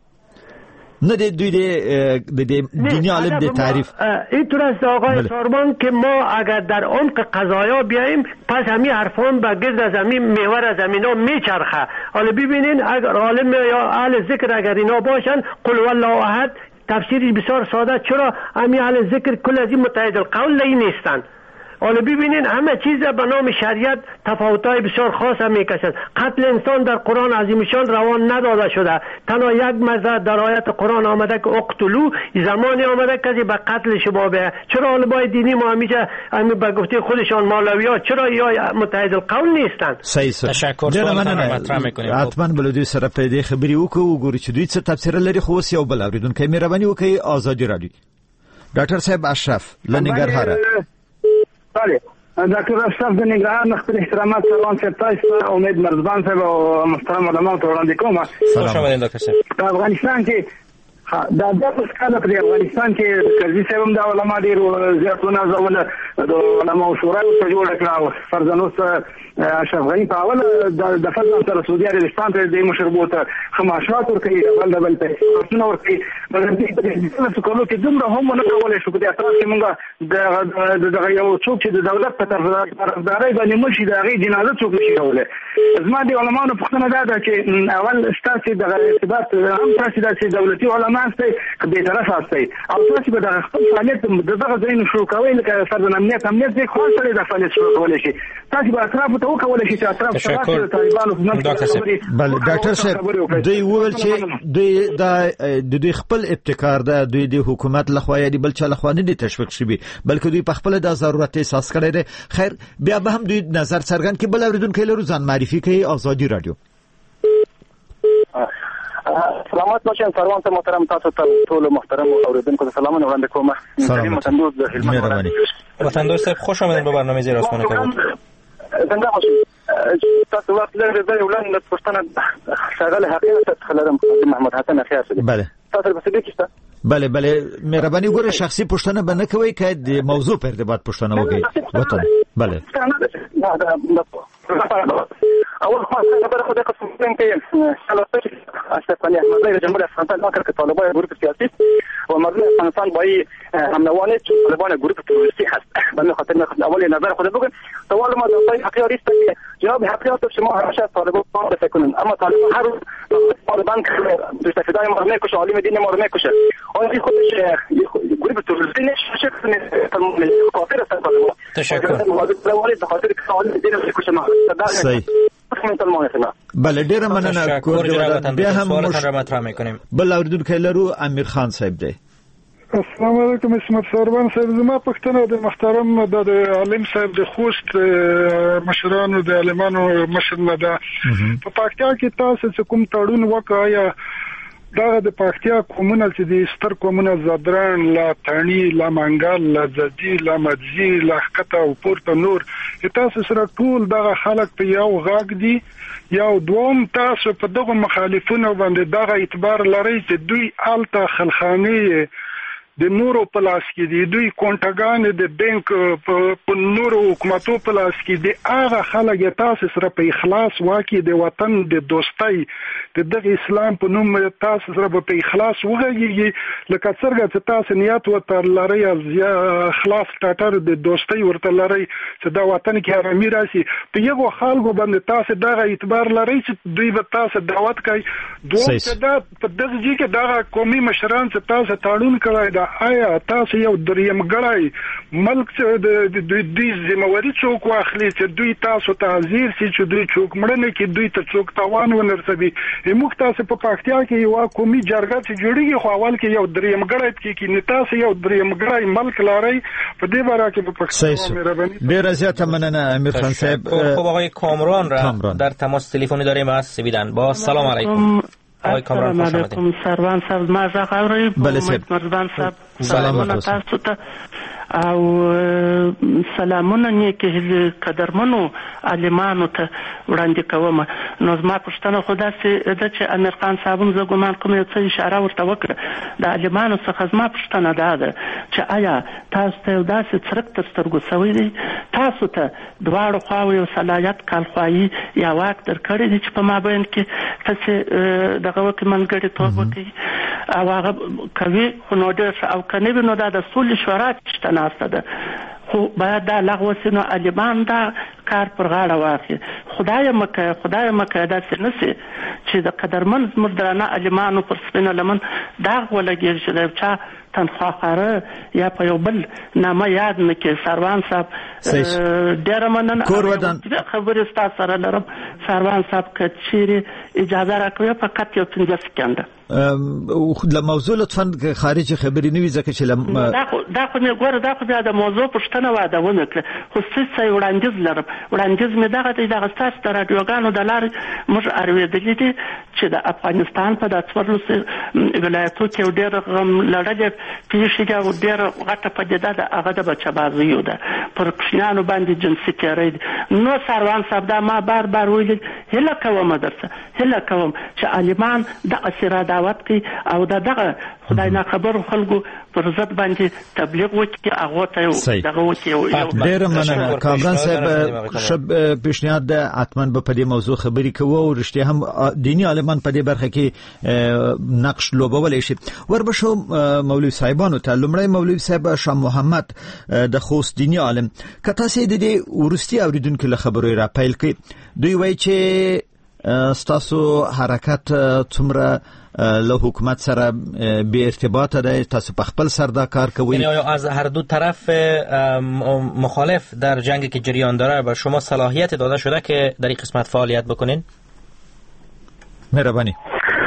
نه دی دوی دی دینی عالم دی تعریف اینطور است آقای ساربان که ما اگر در عمق قضایا بیاییم پس همین حرفان به گرد از همین محور از زمین ها میچرخه. حالا ببینین اگر عالم یا اهل ذکر اگر اینا باشن قل والله احد تفسیری بسیار ساده، چرا همین اهل ذکر کل از این متحد القول نیستن؟ حالا ببینین همه چیز به نام شریعت تفاوت‌های بسیار خاص هم میکشد. قتل انسان در قرآن عظیمشان روان نداده شده. تنها یک مزد در آیت قرآن آمده که اقتلوا، زمانی آمده کسی به قتل شما به. چرا علمای دینی ما همیشه همین به گفته خودشان مولوی‌ها چرا یا متحد القول نیستن؟ صحیح سر. تشکر. سوالتان مطرح می‌کنیم. حتما بل دوی سره په دې خبرې وکړو وګورو چې دوی څه تفسیر لري. خو اوس یو بل اوریدونکو مهرباني وکړئ آزادي رادیو. ډاکټر صاحب اشرف لنګرهار. بله ډاکټر اشرف د نگران خپل احترامات سلام سپتایس امید مرزبان صاحب او محترم علما ته وړاندې کوم. خوش آمدید ډاکټر صاحب. په افغانستان کې دا د افغانستان په افغانستان کې کلي صاحب د علما ډیر زیاتونه ځول د علما شورا ته جوړ کړو. فرزانوس اشرف غنی په اول د فضل سره سعودي عربستان ته د مشربوت خماشات ورکړي بل د بل ته نو ورکړي مګر دې په کولو کې دومره هم نه کولای شو. د اطراف کې موږ د دغه یو څوک چې د دولت په طرفداري باندې مشي د هغې جنازه څوک نشي کولی. زما د علماو پوښتنه دا ده چې اول ستاسې دغه ارتباط هم تاسې داسې دولتي علما استئ که بېطرفه استئ او تاسې به دغه خپل فعالیت د دغه ځایونو شروع کوئ لکه فرضاً امنیت امنیت دی خاص سړی د فعالیت شروع کولی شي. تاسې به اطرافو ته وکولی شي چې اطراف ته د طالبانو بله ډاکټر صاحب دوی وویل چې دوی دا د دوی خپل ابتکار ده، دوی د حکومت لخوا یا د بل چا لخوا نه دي تشویق شوي بلکې دوی په خپل د ضرورت احساس کړی دی. خیر بیا به هم دوی نظر څرګند کړي. بل اوریدونکی لرو ځان معرفي کوي. آزادي رادیو. سلامات باشین سروان ته محترم، تاسو ته ټول محترم اوریدونکو ته سلامونه وړاندې کوم. سلام وطندوز د هلمند. وطندوز صاحب خوش آمدید به برنامه زیر آسمان کبود. څنګه اوسئ؟ تاسو وخت لرئ د وړاندې پښتنه شغله حقیقت خلرم محمد حسن اخیار شدی. بله تاسو په دې کې شته؟ بله بله مهرباني ګوره شخصي پښتنه به نه کوئ که د موضوع په ارتباط پښتنه وکړئ. وطن بله اول خاصه خبره خو د قسم کې شلوت اشرف غنی احمدی رئیس جمهور افغانستان ما که طالبان گروه سیاسی و مردم افغانستان با این حملوانه چون طالبان گروه تروریستی هست. به خاطر اول نظر خود بگم سوال ما دوستای حقیقی است که جناب حقیقت شما همیشه طالبان دفاع کنن، اما طالبان هر روز طالبان مستفیدای ما میکشه، عالم دین ما میکشه. آن این خودش گروه تروریستی نشه کافر است طالبان. تشکر. به خاطر که عالم دین میکشه ما. صحیح. بله ډیره مننه. بیا هم بل اوریدونکی لرو امیر خان صاحب دی. السلام علیکم. اسمت ساربان صاحب زما پښتنه د محترم د عالم صاحب د خوست مشرانو د عالمانو مشر نه ده په پاکستان کې تاسو چې کوم تړون وکړ یا دغه د پکتیا قومونه چې د ستر قومونه زادران لا تڼي لا منګل لا ځدی لا مدزي لا خطه او پورته نور تاسو سره ټول دغه خلک په یو غاګ دي یو دوم تاسو په دغه مخالفینو باندې دغه اعتبار لري چې دوی الته خلخاني د نورو پلاس کې دي دوی کونټاګان د بانک په نورو حکومتو پلاس کې دي هغه خلک تاسو سره په اخلاص واکي د وطن د دوستۍ د دغه اسلام په نوم تاسو سره په اخلاص وغږیږي لکه څنګه چې تاسو نیت وتر لري از اخلاص ټاټر د دوستۍ ورته لري چې دا وطن کې آرامي راشي په یو خلکو باندې تاسو دغه اعتبار لري چې دوی به تاسو دعوت کوي دوه چې دا په دغه ځای کې دغه قومي مشران چې تاسو تاړون کړی دا آیا تاسو یو دریم غړی ملک چې د دوی ذمہواری څوک واخلي چې دوی تاسو تعزیر سي چې دوی څوک مړنه کې دوی ته څوک تاوان ونرسوي موږ تاسو په پکتیا کې یو قومي جرګه چې جوړیږي خو اول کې یو دریم غړی کې کې نه تاسو یو دریم غړی ملک لري په دې باره کې په پکتیا مهرباني ډیر زیاته مننه امیر خان صاحب. خب آقای کامران را در تماس تلفنی داریم از سویدن. با سلام علیکم آقای کامران، خوش آمدید. سروان صاحب ما زغاوري بله مرزبان صاحب سلام تاسو ته او سلامونه نیکه قدرمنو عالمانو ته وړاندې کوم. نو زما پوښتنه خو داسې ده چې امیر خان صاحب هم زه ګمان کوم یو څه اشاره ورته وکړه. د عالمانو څخه زما پوښتنه دا ده چې آیا تاسو ته یو داسې څرک تر سترګو شوی دی تاسو ته دواړو خواو یو صلاحیت کالخوایي یا واک درکړی دی چې په مابین کې تاسې دغه وکړي منځګړیتوب وکړي او هغه کوي خو نو ډېر او که نه وي نو دا د سولې شورا شته ناسته ده خو باید دا لغوه سي نو عالمان دا کار پر غاړه واخلي. خدای مکه خدای مکه داسې نه سي چې د قدرمن زموږ درانه عالمانو پر سپینه لمن داغ ولګېږي چې د چا تنخوا خاره یا په یو بل نامه یاد نه کې. سروان صاحب ډېره مننه خبرې ستا سره لرم. سروان صاحب که چیرې اجازه راکوي فقط یو پنځه سکنده له موضوع لطفا خارج خبرې نه وي ځکه چې دا خو دا خو مې ګوره دا خو بیا د موضوع پوښتنه واده ونه کړه خو څه څه وړاندیز لرم. وړاندیز مې دغه دی دغه ستاسو د راډیوګانو د لارې موږ اورېدلي دي چې د افغانستان په دا څوارلسو ولایتو کې یو ډېر غم لړلې پیښې دي او ډېره غټه پدیده ده هغه د بچه‌بازیو ده پر کوچنیانو باندې جنسي تېری دي. نو سروان صاحب دا ما بار بار ویلي هیله کوم درته هیله کوم چې عالمان دغسې را دعوت کوي او د دغه خدای ناخبرو خلکو پر ضد باندې تبلیغ وکړي هغو ته دغه وکړي. ډېره مننه کامران صاحب. شب پیشنهاد ده حتما به په دې موضوع خبرې کوو او رښتیا هم دینی عالمان په دې برخه کې نقش لوبولی شي. وربشو مولوي صاحبانو ته لومړی مولوي صاحب شاه محمد د خوست دینی عالم که تاسې د دې وروستي اورېدونکو له خبرو را پیل کړئ دوی وایي چې ستاسو حرکت څومره له حکومت سره بی ارتباطه ده تاسو په خپل سر دا کار کوئ. یعنی از هر دو طرف مخالف در جنگی که جریان داره به شما صلاحیت داده شده که در این قسمت فعالیت بکنین؟ مهربانی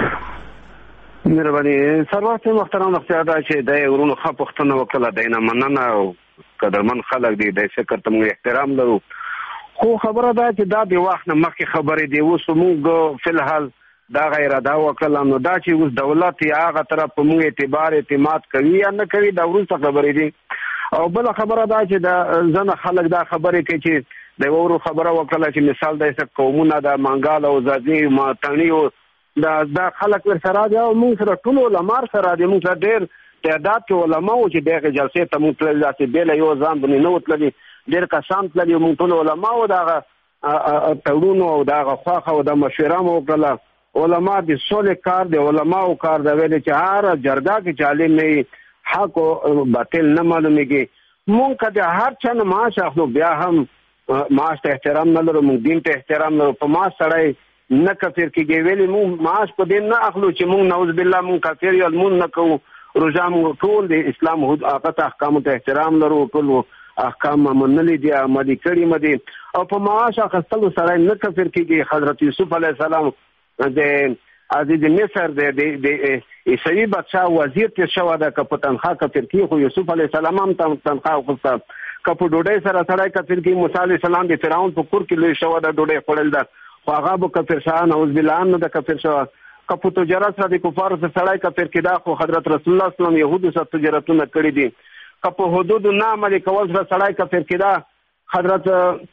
مهرباني سروات محترم اختیار چې د ورونو خپ وختونه وکړه دینه مننه او قدرمن خلک دی د فکر ته موږ احترام لرو خو خبره ده چې دا د وخت نه مخکې خبرې دی اوس موږ فل حال دا غیر دا وکړه نو دا چې اوس دولت یې هغه طرف په موږ اعتبار اعتماد کوي یا نه کوي دا وروسته خبرې دي. او بل خبره ده چې دا ځنه خلک دا خبرې کوي چې د ورو خبره وکړه چې مثال د قومونه د منګال او زادي ماتنی او دا دا خلک ور سره دی او موږ سره ټول علماء سره دی موږ ډېر تعداد کې علماء او چې دغه جلسې ته موږ تل ځاتې بل یو ځان باندې نو تللی ډېر کسان تللی موږ ټول علماء او دا تړونو او دا خواخه او د مشوره مو وکړه. علماء د سولې کار دی علماء او کار دی ویل چې هر جرګه کې عالم نه حق او باطل نه معلومیږي. مونږ کله هر چا نه معاش اخلو بیا هم معاش ته احترام نه لرو مونږ دین ته احترام لرو په معاش سره نه کفر کېږي ویلي مونږ معاش په دین نه اخلو چې مونږ نعوذ بالله مونږ کافر یو مونږ نه کوو روزه مونږ ټول د اسلام هغه احکام ته احترام لرو ټول احکام منلي دي عملي کړي مدي او په معاش اخستلو سره نه کفر کېږي. حضرت یوسف علیه السلام د عزیز مصر د د عیسوي بادشاہ وزیر ته شو دا کپ تنخوا کفر کی خو یوسف علی السلام هم تنخوا وخته کپ ډوډۍ سره سره کفر کی موسی علی السلام د فرعون په کور کې لوي شو دا ډوډۍ خورل دا خو هغه به کفر شاه نعوذ بالله نه د کفر شو کپو تجارت سره د کفارو سره سړی کفر کېدا خو حضرت رسول الله صلی الله علیه وسلم يهودو سره تجارتونه کړی دي کپو حدود نه عمل کول سره سړی کفر کېدا حضرت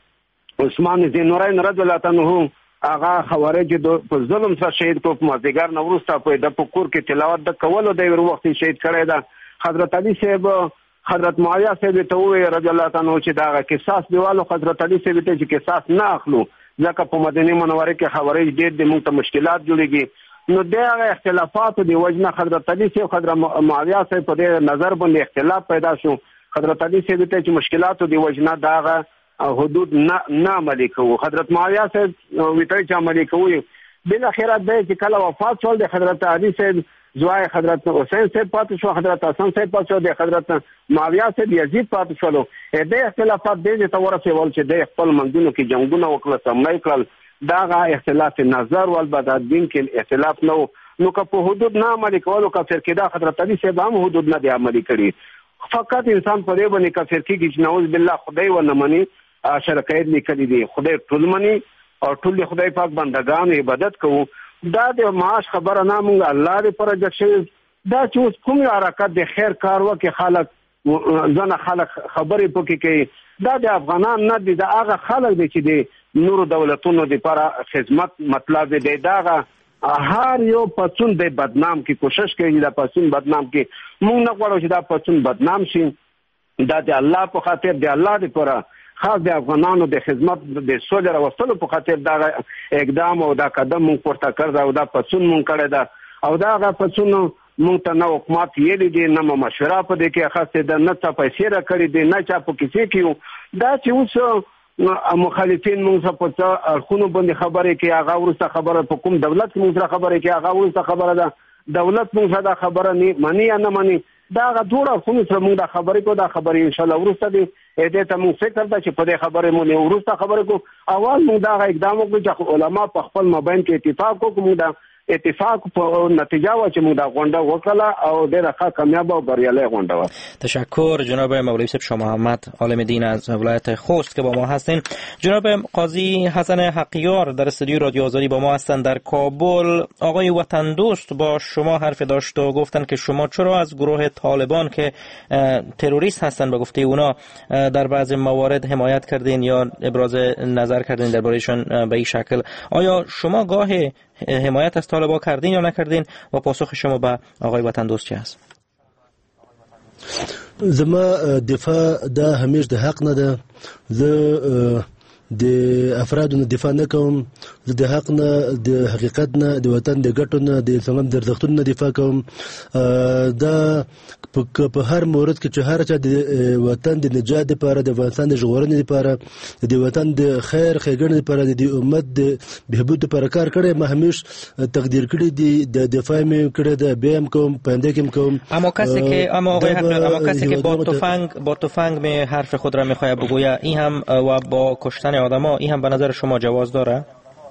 عثمان ذی نورین رضی الله عنه هغه خوارج په ظلم سره شهید کو په مازیګر نو ورسته په د پکور کې تلاوت د کولو د ور وخت شهید کړی دا حضرت علی صاحب حضرت معاویه صاحب ته وی رضی الله عنه چې دا قصاص دیوالو حضرت علی صاحب ته چې قصاص نه اخلو ځکه په مدینه منوره کې خوارج ډېر د موږ ته مشکلات جوړيږي نو دغه اختلافات د وجنه حضرت علی صاحب حضرت معاویه صاحب په دې نظر باندې اختلاف پیدا شو حضرت علی صاحب ته چې مشکلات د وجنه داغه حدود نه نه عملي کوو حضرت معاویه صاحب ویته چې عملي کوي بل اخرت د چې کله وفات شول د حضرت علی صاحب زوای حضرت حسین صاحب پاتې شو حضرت حسن صاحب پاتې شو د حضرت معاویه صاحب یزید پاتې شول د اختلافات د تور سره ول چې د خپل منځونو کې جنگونه وکړل سمای کړل دا اختلاف نظر ول بعد دین کې اختلاف نو نو که په حدود نه عملي کولو کفر کېدا حضرت علی صاحب هم حدود نه دی عملي کړی فقط انسان په دې باندې کفر کېږي چې نعوذ بالله خدای و نه مني شرکایت لیکلي دي خدای ټول مني او ټول خدای پاک بندگان عبادت کوو دا د معاش خبره نه مونږ الله دې پر جکشه دا چې اوس کوم حرکت د خیر کار وکي خلک ځنه خلک خبرې پکې کوي دا د افغانان نه دي دا هغه خلک دي چې د نور دولتونو لپاره خدمت مطلب دی داغه هر یو پڅون د بدنام کی کوشش کوي دا پڅون بدنام کی مونږ نه غواړو چې دا پڅون بدنام شي دا د الله په خاطر دی الله دې پر خاص د افغانانو د خدمت د سولې راوستلو په خاطر دا اقدام او دا قدم مونږ پورته کړ او دا پڅون مونږ کړی دا او دا هغه پڅون مونږ ته نو حکومت یې دي نه مشوره په دې کې خاصه د نه څه پیسې را کړی دي نه چا په کیسې کې دا چې اوس مخالفین مونږ په څه خونو باندې خبرې کې هغه ورسته خبره په کوم دولت مونږ سره خبرې کې هغه ورسته خبره ده دولت مونږ سره خبره نه مانی یا نه مانی دا غوړه خو سره موږ د خبرې کو دا خبرې ان شاء الله ورسته دي اې ته موږ فکر دا چې په دې خبرې مونږ ورسته خبرې کو اول موږ دا اقدام وکړو چې علما په خپل مابین کې اتفاق وکړو دا اتفاق په نتیجه و چې موږ دا غونډه وکړه او ډېره ښه کامیاب او بریالي غونډه و. تشکر جناب مولوی صاحب شاه محمد عالم دین از ولایت خوست که با ما هستین. جناب قاضی حسن حقیار در استودیو رادیو آزادی با ما هستند در کابل. آقای وطن دوست با شما حرف داشت و گفتن که شما چرا از گروه طالبان که تروریست هستند به گفته اونا در بعضی موارد حمایت کردین یا ابراز نظر کردین دربارهشان به این شکل. آیا شما گاه حمایت از طالبان کردین یا نکردین و پاسخ شما به آقای وطن دوست چه هست؟ زما دفاع دا همیش د حق نه ده زه د افرادو نه دفاع نه کوم زه د حق نه د حقیقت نه د وطن د ګټو نه د اسلام د ارزښتونو نه دفاع کوم دا په هر مورد کې چې هر چا د وطن د نجات لپاره د افغانستان د ژغورنې لپاره د وطن د خیر ښېګڼې لپاره د امت د بهبود لپاره کار کړی ما همیش تقدیر کړی دی د دفاع مې کړی ده بیا هم کوم پاینده کې هم کوم. اما کسی که اما آقای حقیقت اما کسی که با تفنگ با تفنگ می حرف خود را میخواهد بگوید این هم و با کشتن آدما این هم به نظر شما جواز داره؟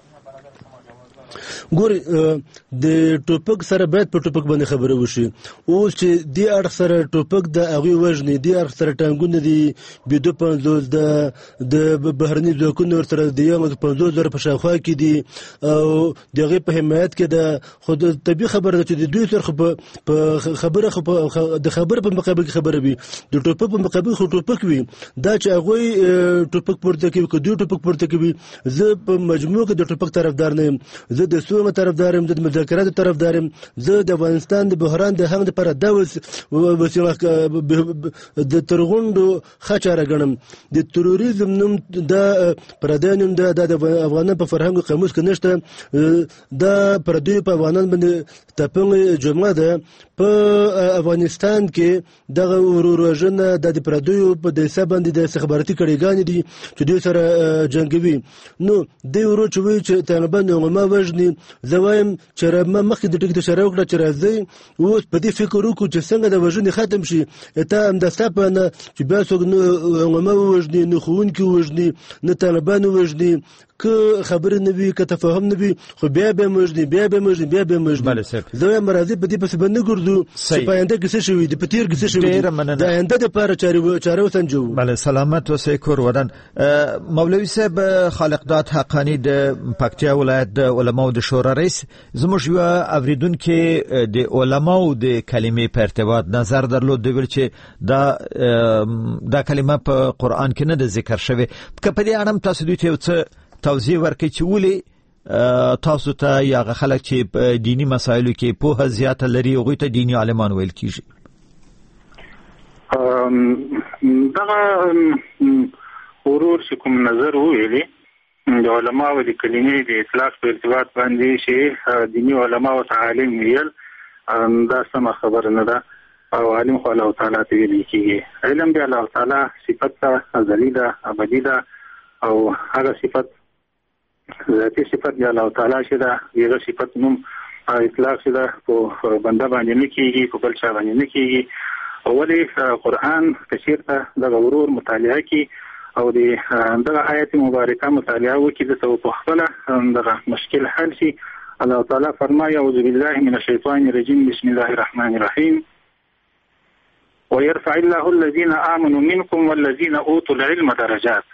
ګوري د ټوپک سره باید په ټوپک باندې خبره وشي اوس چې دی اړخ سره ټوپک د هغوی وژني دی اړخ سره ټانګونه دي بیدو پنځوس د د بهرني ځواکونو ورسره د یو پنځوس زره په شاوخوا کې دي او د هغې په حمایت کې ده خو د طبیعي خبره ده چې د دوی سره خو په خبره خو د خبره په مقابل کې خبره وي د ټوپک په مقابل خو ټوپک وي دا چې هغوی ټوپک پورته کوي که دوی ټوپک پورته کوي زه په مجموع کې د ټوپک طرفدار نه یم زه د سوله طرفدار یم زه د مذاکراتو طرفدار یم زه د افغانستان د بحران د حل لپاره دا وسیله د ترغونډو ښه چاره ګڼم د تروریزم نوم دا پردی نوم دا د افغانانو په فرهنګ قاموس کې نشته دا پردیو په افغانان باندې تپنګ جمله ده په افغانستان کې دغه وروژنه د پردیو په دسه باندې د استخباراتي کړيګانې دي چې دوی سره جنگوي نو دوی ورو چې وایي چې طالبان ما وژني زه وایم چې ما مخکې د ټیک د اشاره وکړه چې راځئ اوس په دې فکر وکړو چې څنګه د وژنې ختم شي ته همداسې په نه چې بیا څوک نه ما وژني نه ښوونکي وژني نه طالبان وژني که خبرې نه وي که تفاهم نه وي خو بیا به موږ دي بیا به موږ دي بیا به موږ دي زه وایم راځي په دې پسې به نه ګرځو چې په آینده کې څه شوي دي په تېر کې څه شوي دي د آینده دپاره چارې وسنجوو. بله سلامت اوسئ کور ودان. مولوي صاحب خالقداد حقانی د پکتیا ولایت د علماو د شورا رئیس زموږ یو اوریدونکي د علماو د کلمې په ارتباط نظر درلود دی ویل چې دا دا کلمه په قرآن کې نه ده ذکر شوې که په دې اړه تاسو دوی ته یو څه توضیح ورکړئ چې ولې تاسو ته یا هغه خلک چې په دیني مسایلو کې پوهه زیاته لري هغوی ته دیني عالمان ویل کیږي؟ دغه ورور چې کوم نظر وویلي د علماو د کلمې د اطلاق په ارتباط باندې چې دیني علماو ته عالم ویل دا سمه خبره نه ده او عالم خو الله تعالی ته ویل کېږي. علم دی الله تعالی صفت ته ازلی ده ابدي ده او هغه صفت ذاتي صفت دی الله تعالی چې ده هغه صفت نوم اطلاق چې ده په بنده باندې نه کېږي په بل چا باندې نه کېږي. اولی قرآن کثیر ته دغه ورور مطالعه کی او د دغه آیت مبارکه مطالعه وکړي د تو په خپل دغه مشکل حل شي. الله تعالی فرمایي اعوذ بالله من الشیطان الرجیم بسم الله الرحمن الرحیم ويرفع الله الذين آمنوا منكم والذين اوتوا العلم درجات.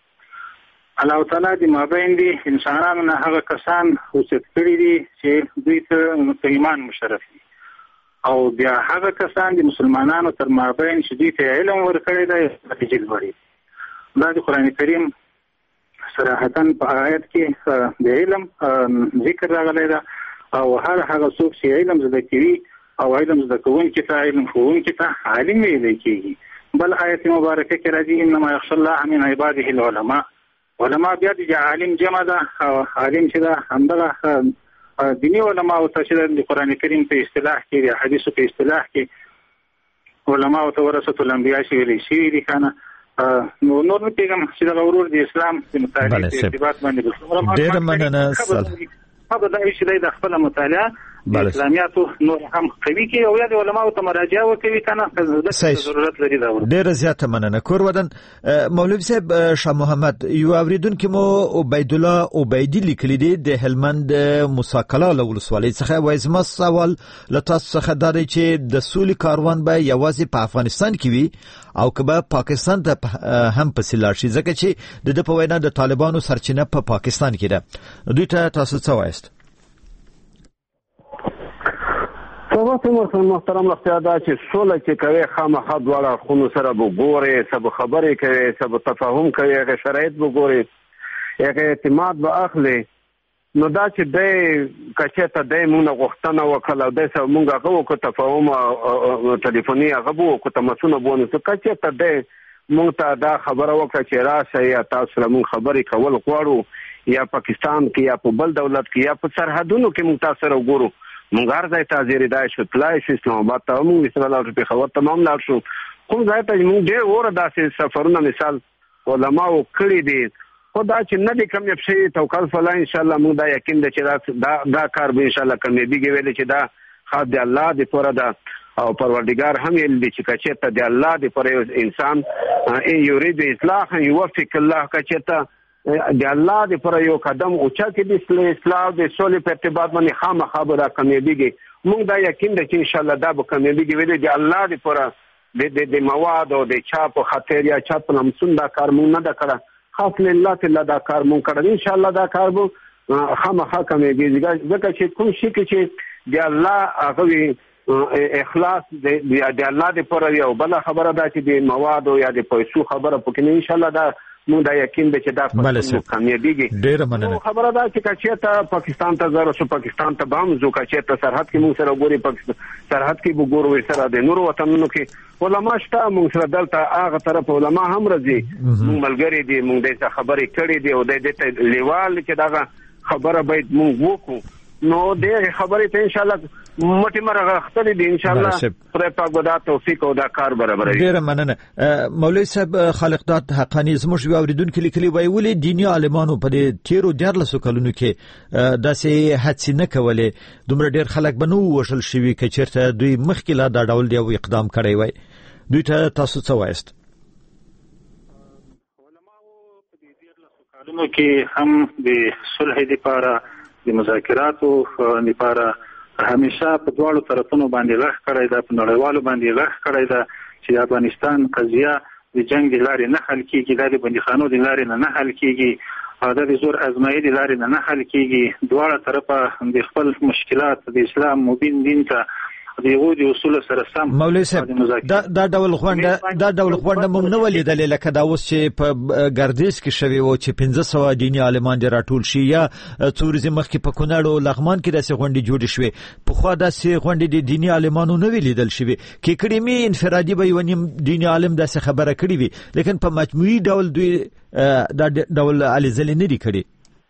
الله تعالی د مابین دي انسانانو نه هغه کسان اوسط کړي دي چې دوی ته ایمان مشرف دي او بیا هغه کسان د مسلمانانو تر مابین چې دوی ته علم ورکړي دی نتیجه لري. دا د قرآن کریم صراحتاً په آیت کې د علم ذکر راغلی ده او هر هغه څوک چې علم زده کوي او علم زده کوونکي ته علم ښوونکي ته عالم ویلی کېږي. بل آیت مبارکه کې راځي انما یخشى الله من عباده العلماء. علما بیا د عالم جمع ده او عالم چې ده همدغه دینی علما او ته چې د قرآن کریم په اصطلاح کې د حدیثو په اصطلاح کې علما او ورثه الانبیاء شي ویلي شي دي کنه. نو نور نه پیغام چې د ورور د اسلام د مطالعه په ارتباط باندې ډېر مننه. هغه د چې د خپل مطالعه د اسلامیاتو نور هم قوي کې او یا د علماو ته مراجعه وکوي کنه د ضرورت لري دا. ډېر زیاته مننه. کور ودان مولوي صاحب شاه محمد یو اوریدونکو مو عبید الله عبیدی لیکلی دی د هلمند مساکلا ولسوالۍ څخه وایي زما سوال له تاسو څخه دا دی چې د سولې کاروان به یوازې په افغانستان کې وي او که به پاکستان ته هم پسې لاړ شي ځکه چې د ده په وینا د طالبانو سرچینه په پاکستان کې ده. دوی ته تاسو څه وایست؟ صبح محترم لختیا دا چې سوله چې کوي خامخا دواړه اړخونو سره به ګورې څه به خبرې کوي څه به تفاهم کوي هغه شرایط به ګورې هغه اعتماد به اخلي. نو دا چې دی که چېرته دی مونږ نه غوښتنه وکړله او دی سره مونږ هغه وکړو تفاهم ټلیفوني هغه به وکړو تماسونه به ونیسو که چېرته دی مونږ ته دا خبره وکړه چې راشئ یا تاسو سره مونږ خبرې کول غواړو یا پاکستان کې یا په بل دولت کې یا په سرحدونو کې مونږ تاسو سره وګورو مونږ هر ځای ته حاضرې دی شو تلای شو اسلام آباد ته مونږ اسرائیل او پېښور ته هم لاړ شو کوم ځای ته مونږ ډېر وره داسې سفرونه مثال علماو کړي دي خو دا چې نه دي کامیاب شوي توکل فلا انشاءالله مونږ دا یقین ده چې دا دا کار به انشاءالله کامیابیږي ویلې چې دا خاص د الله دپاره ده او پروردګار هم ویل دي چې که چېرته د الله دپاره یو انسان ان یرید اصلاحا یوفق الله که چېرته د الله دپاره یو قدم اوچت د اصلاح د سولې په ارتباط باندې خامخا به دا کامیابیږي. مونږ دا یقین ده چې انشاءالله دا به کامیابیږي ویلې د الله دپاره د د مواد او د چا په خاطر یا چا په ناموسون دا کار مونږ نه ده کړی خاص لله تعالی دا کار مونږ کړی انشاءالله دا کار به خامخا کامیابیږي ځکه چې کوم شي کې چې د الله هغه اخلاص د الله دپاره یو بله خبره ده چې د موادو یا د پیسو خبره پکې نه انشاءالله دا مونږ دا یقین ده چې دا کامیابیږي. ډېره مننه. خبره ده چې که چېرته پاکستان ته زه رسو پاکستان ته به هم ځو که چېرته سرحد کې مونږ سره ګوري سرحد کې به ګورو ورسره د نورو وطنونو کې علما شته مونږ سره دلته هغه طرف علما هم راځي مونږ ملګري دي مونږ دې ته خبرې کړې دي او دې ته لیوال چې دغه خبره باید مونږ وکړو نو دې خبرې ته انشاءالله مټې مرغه خپلې دي انشاءالله خدای پاک به دا توفیق او دا کار برابروي. ډېره مننه. مولوي صاحب خالقداد حقانی زموږ یو اورېدونکي لیکلي وایي ولې دیني عالمانو په دې تېرو دیارلسو کلونو کې داسې هڅې نه کولې دومره ډېر خلک به نه ووژل شوي که چېرته دوی مخکې لا دا ډول یو اقدام کړی وای. دوی ته تاسو څه وایست؟ هیوادونو کې هم د صلح لپاره د مذاکراتو لپاره همیشه په دواړو طرفونو باندې غږ کړی ده، په نړیوالو باندې غږ کړی ده چې د افغانستان قضیه د جنگ د لارې نه حل کیږي، د بندیخانو د لارې نه حل کیږي، د زور ازمایي د لارې نه حل کیږي. دواړه طرفه د خپل مشکلات د اسلام مبین دین ته د یو د اصول سره سم مولوي صاحب دا دا ډول غونډه دا ډول غونډه موږ نه ولیدلې لکه دا اوس چې په ګردیز کې شوی و چې پنځه سوه دیني عالمان دې راټول شي یا څو ورځې مخکې په کونړ او لغمان کې داسې غونډې جوړې شوې. پخوا داسې غونډې د دیني عالمانو نه وې لیدل شوې. کیکړیمي انفرادي به یو نیم دیني عالم داسې خبره کړې وي، لیکن په مجموعي ډول دوی دا ډول علي ځلې نه دي کړي.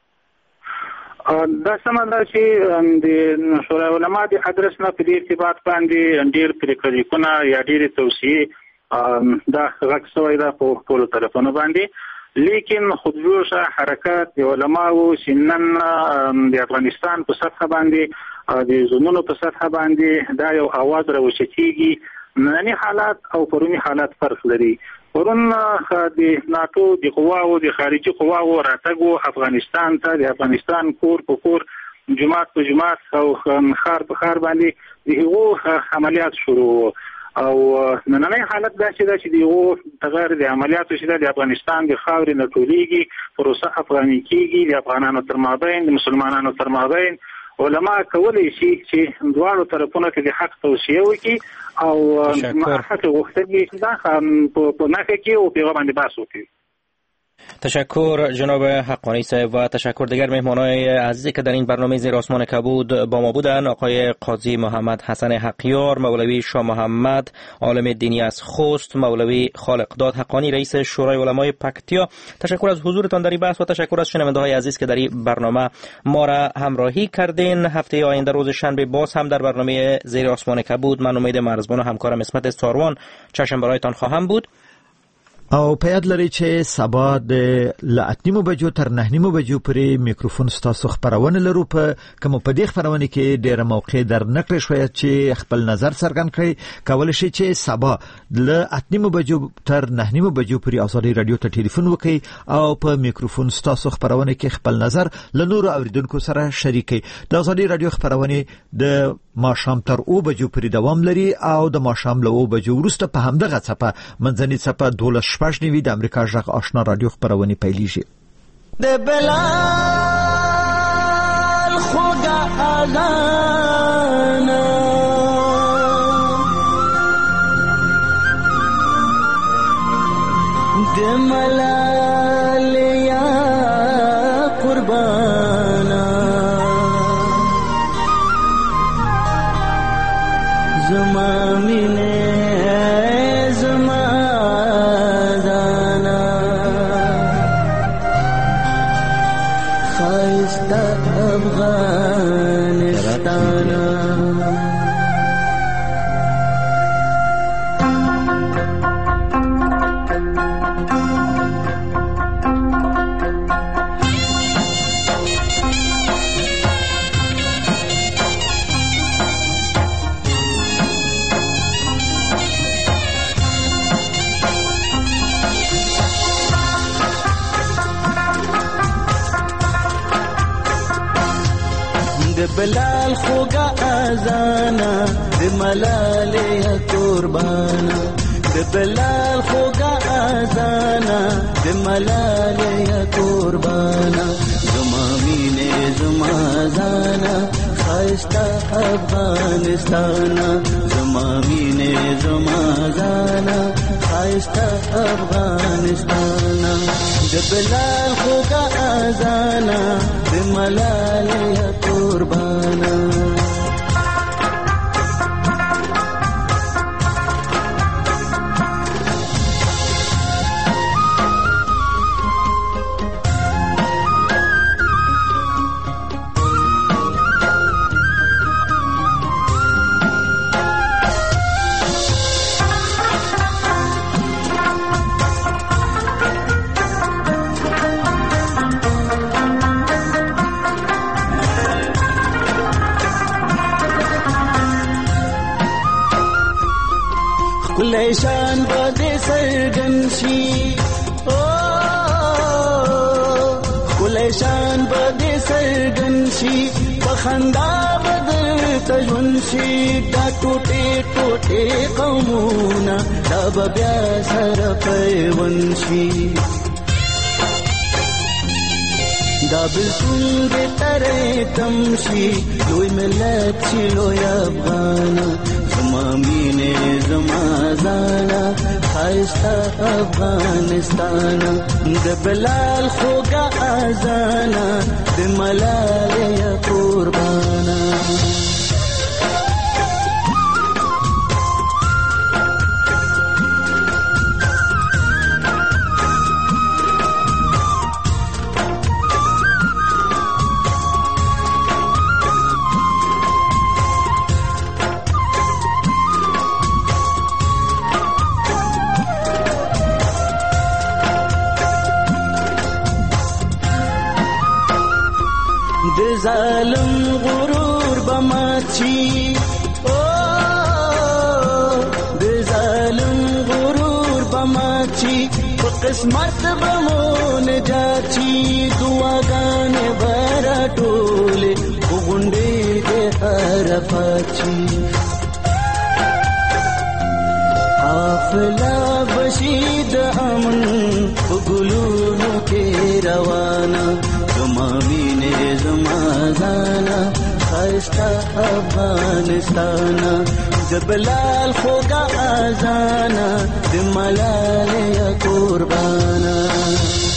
دا سمه ده چې د شورای علما د ادرس نه په دې ارتباط باندې ډېر پریکړې یا ډېرې توصیې دا غږ شوی ده په ټولو طرفونو باندې، لیکن خودجوشه حرکات د علماو سنن د افغانستان په سطح باندې د زمونو په سطح باندې دا یو اواز راوچتېږي. ننني حالات او پرونی حالات فرق لري. پرون د ناتو د قواو د خارجي قواو راتګو افغانستان ته د افغانستان کور په کور جماعت په جماعت او خار په خار باندې د هغو عملیات شروع او نننی حالت داسې ده چې د هغو تغیر د عملیاتو چې د افغانستان د خاورې نه ټولېږي، پروسه افغاني کېږي، د افغانانو تر مابین د مسلمانانو تر مابین علما کولی شي چې دواړو طرفونو ته د حق توصیه وکړي او حق غوښتنې دا په نښه کې او په هغه باندې بحث وکړي. تشکر جناب حقانی صاحب و تشکر دیگر مهمانای عزیزی که در این برنامه زیر آسمان کبود با ما بودند. آقای قاضی محمد حسن حقیار، مولوی شاه محمد عالم دینی از خوست، مولوی خالقداد حقانی رئیس شورای علمای پکتیا. تشکر از حضورتان در این بحث و تشکر از شنونده های عزیز که در این برنامه ما را همراهی کردین. هفته آینده روز شنبه باز هم در برنامه زیر آسمان کبود من امید مرزبان و همکارم اسمت ساروان چشم برایتان خواهم بود. او په یاد لرئ چې سبا د لاتنیمو بجو تر نهنیمو بجو پورې میکروفون ستاسو خبرونه لرو. په کوم په دې خبرونه کې ډېر موقع در نکړې شوی چې خپل نظر څرګند کړئ. کولای شئ چې سبا ل اتنیمو بجو تر نهنیمو بجو پورې ازادي رادیو ته ټلیفون وکړئ او په میکروفون ستاسو خبرونه کې خپل نظر له نورو اوریدونکو سره شریکئ. د ازادي رادیو خبرونه د ماښام تر او بجو پورې دوام لري او د ماښام له او بجو وروسته په همدغه څپه منځنۍ څپه دولس شپږ نوي د امریکا غږ آشنا رادیو خبرونه پیلېږي. د بلال خوږه اذان د ملال یا قربانا زما مینه زما دانا خایسته افغانستانا د بلال خوږه اذانا د ملالې قربانا د بلال خوږه اذانا د ملالې قربانا زما مینه زما زانا خایسته افغانستانا زما مینه زما زانا خایسته افغانستانا د بلال خوږه اذانا د ملالې قربانا لیشان بده سرگن شي او شان بده سرګن شي بخندا بدل تجون شي دا ټوټه ټوټه قومونه دا بیا سره پیون شي دا بلسون دې ترې تمشي لوی ملت چې لوی افغان زما مینې زما زانا خایسته افغانستان د بلال خوږه اذانا د ملالۍ قربانا ظالم غرور بماچی او د ظالم غرور بماچی په قسمت بمون جاچی دعاګانې برا ټوله غونډې د عرفاچی حافظه بشید امن ګلونو کې روانه زما مینې زما زانا خایسته افغانستان د بلال خوږه اذانا د ملالۍ قربانا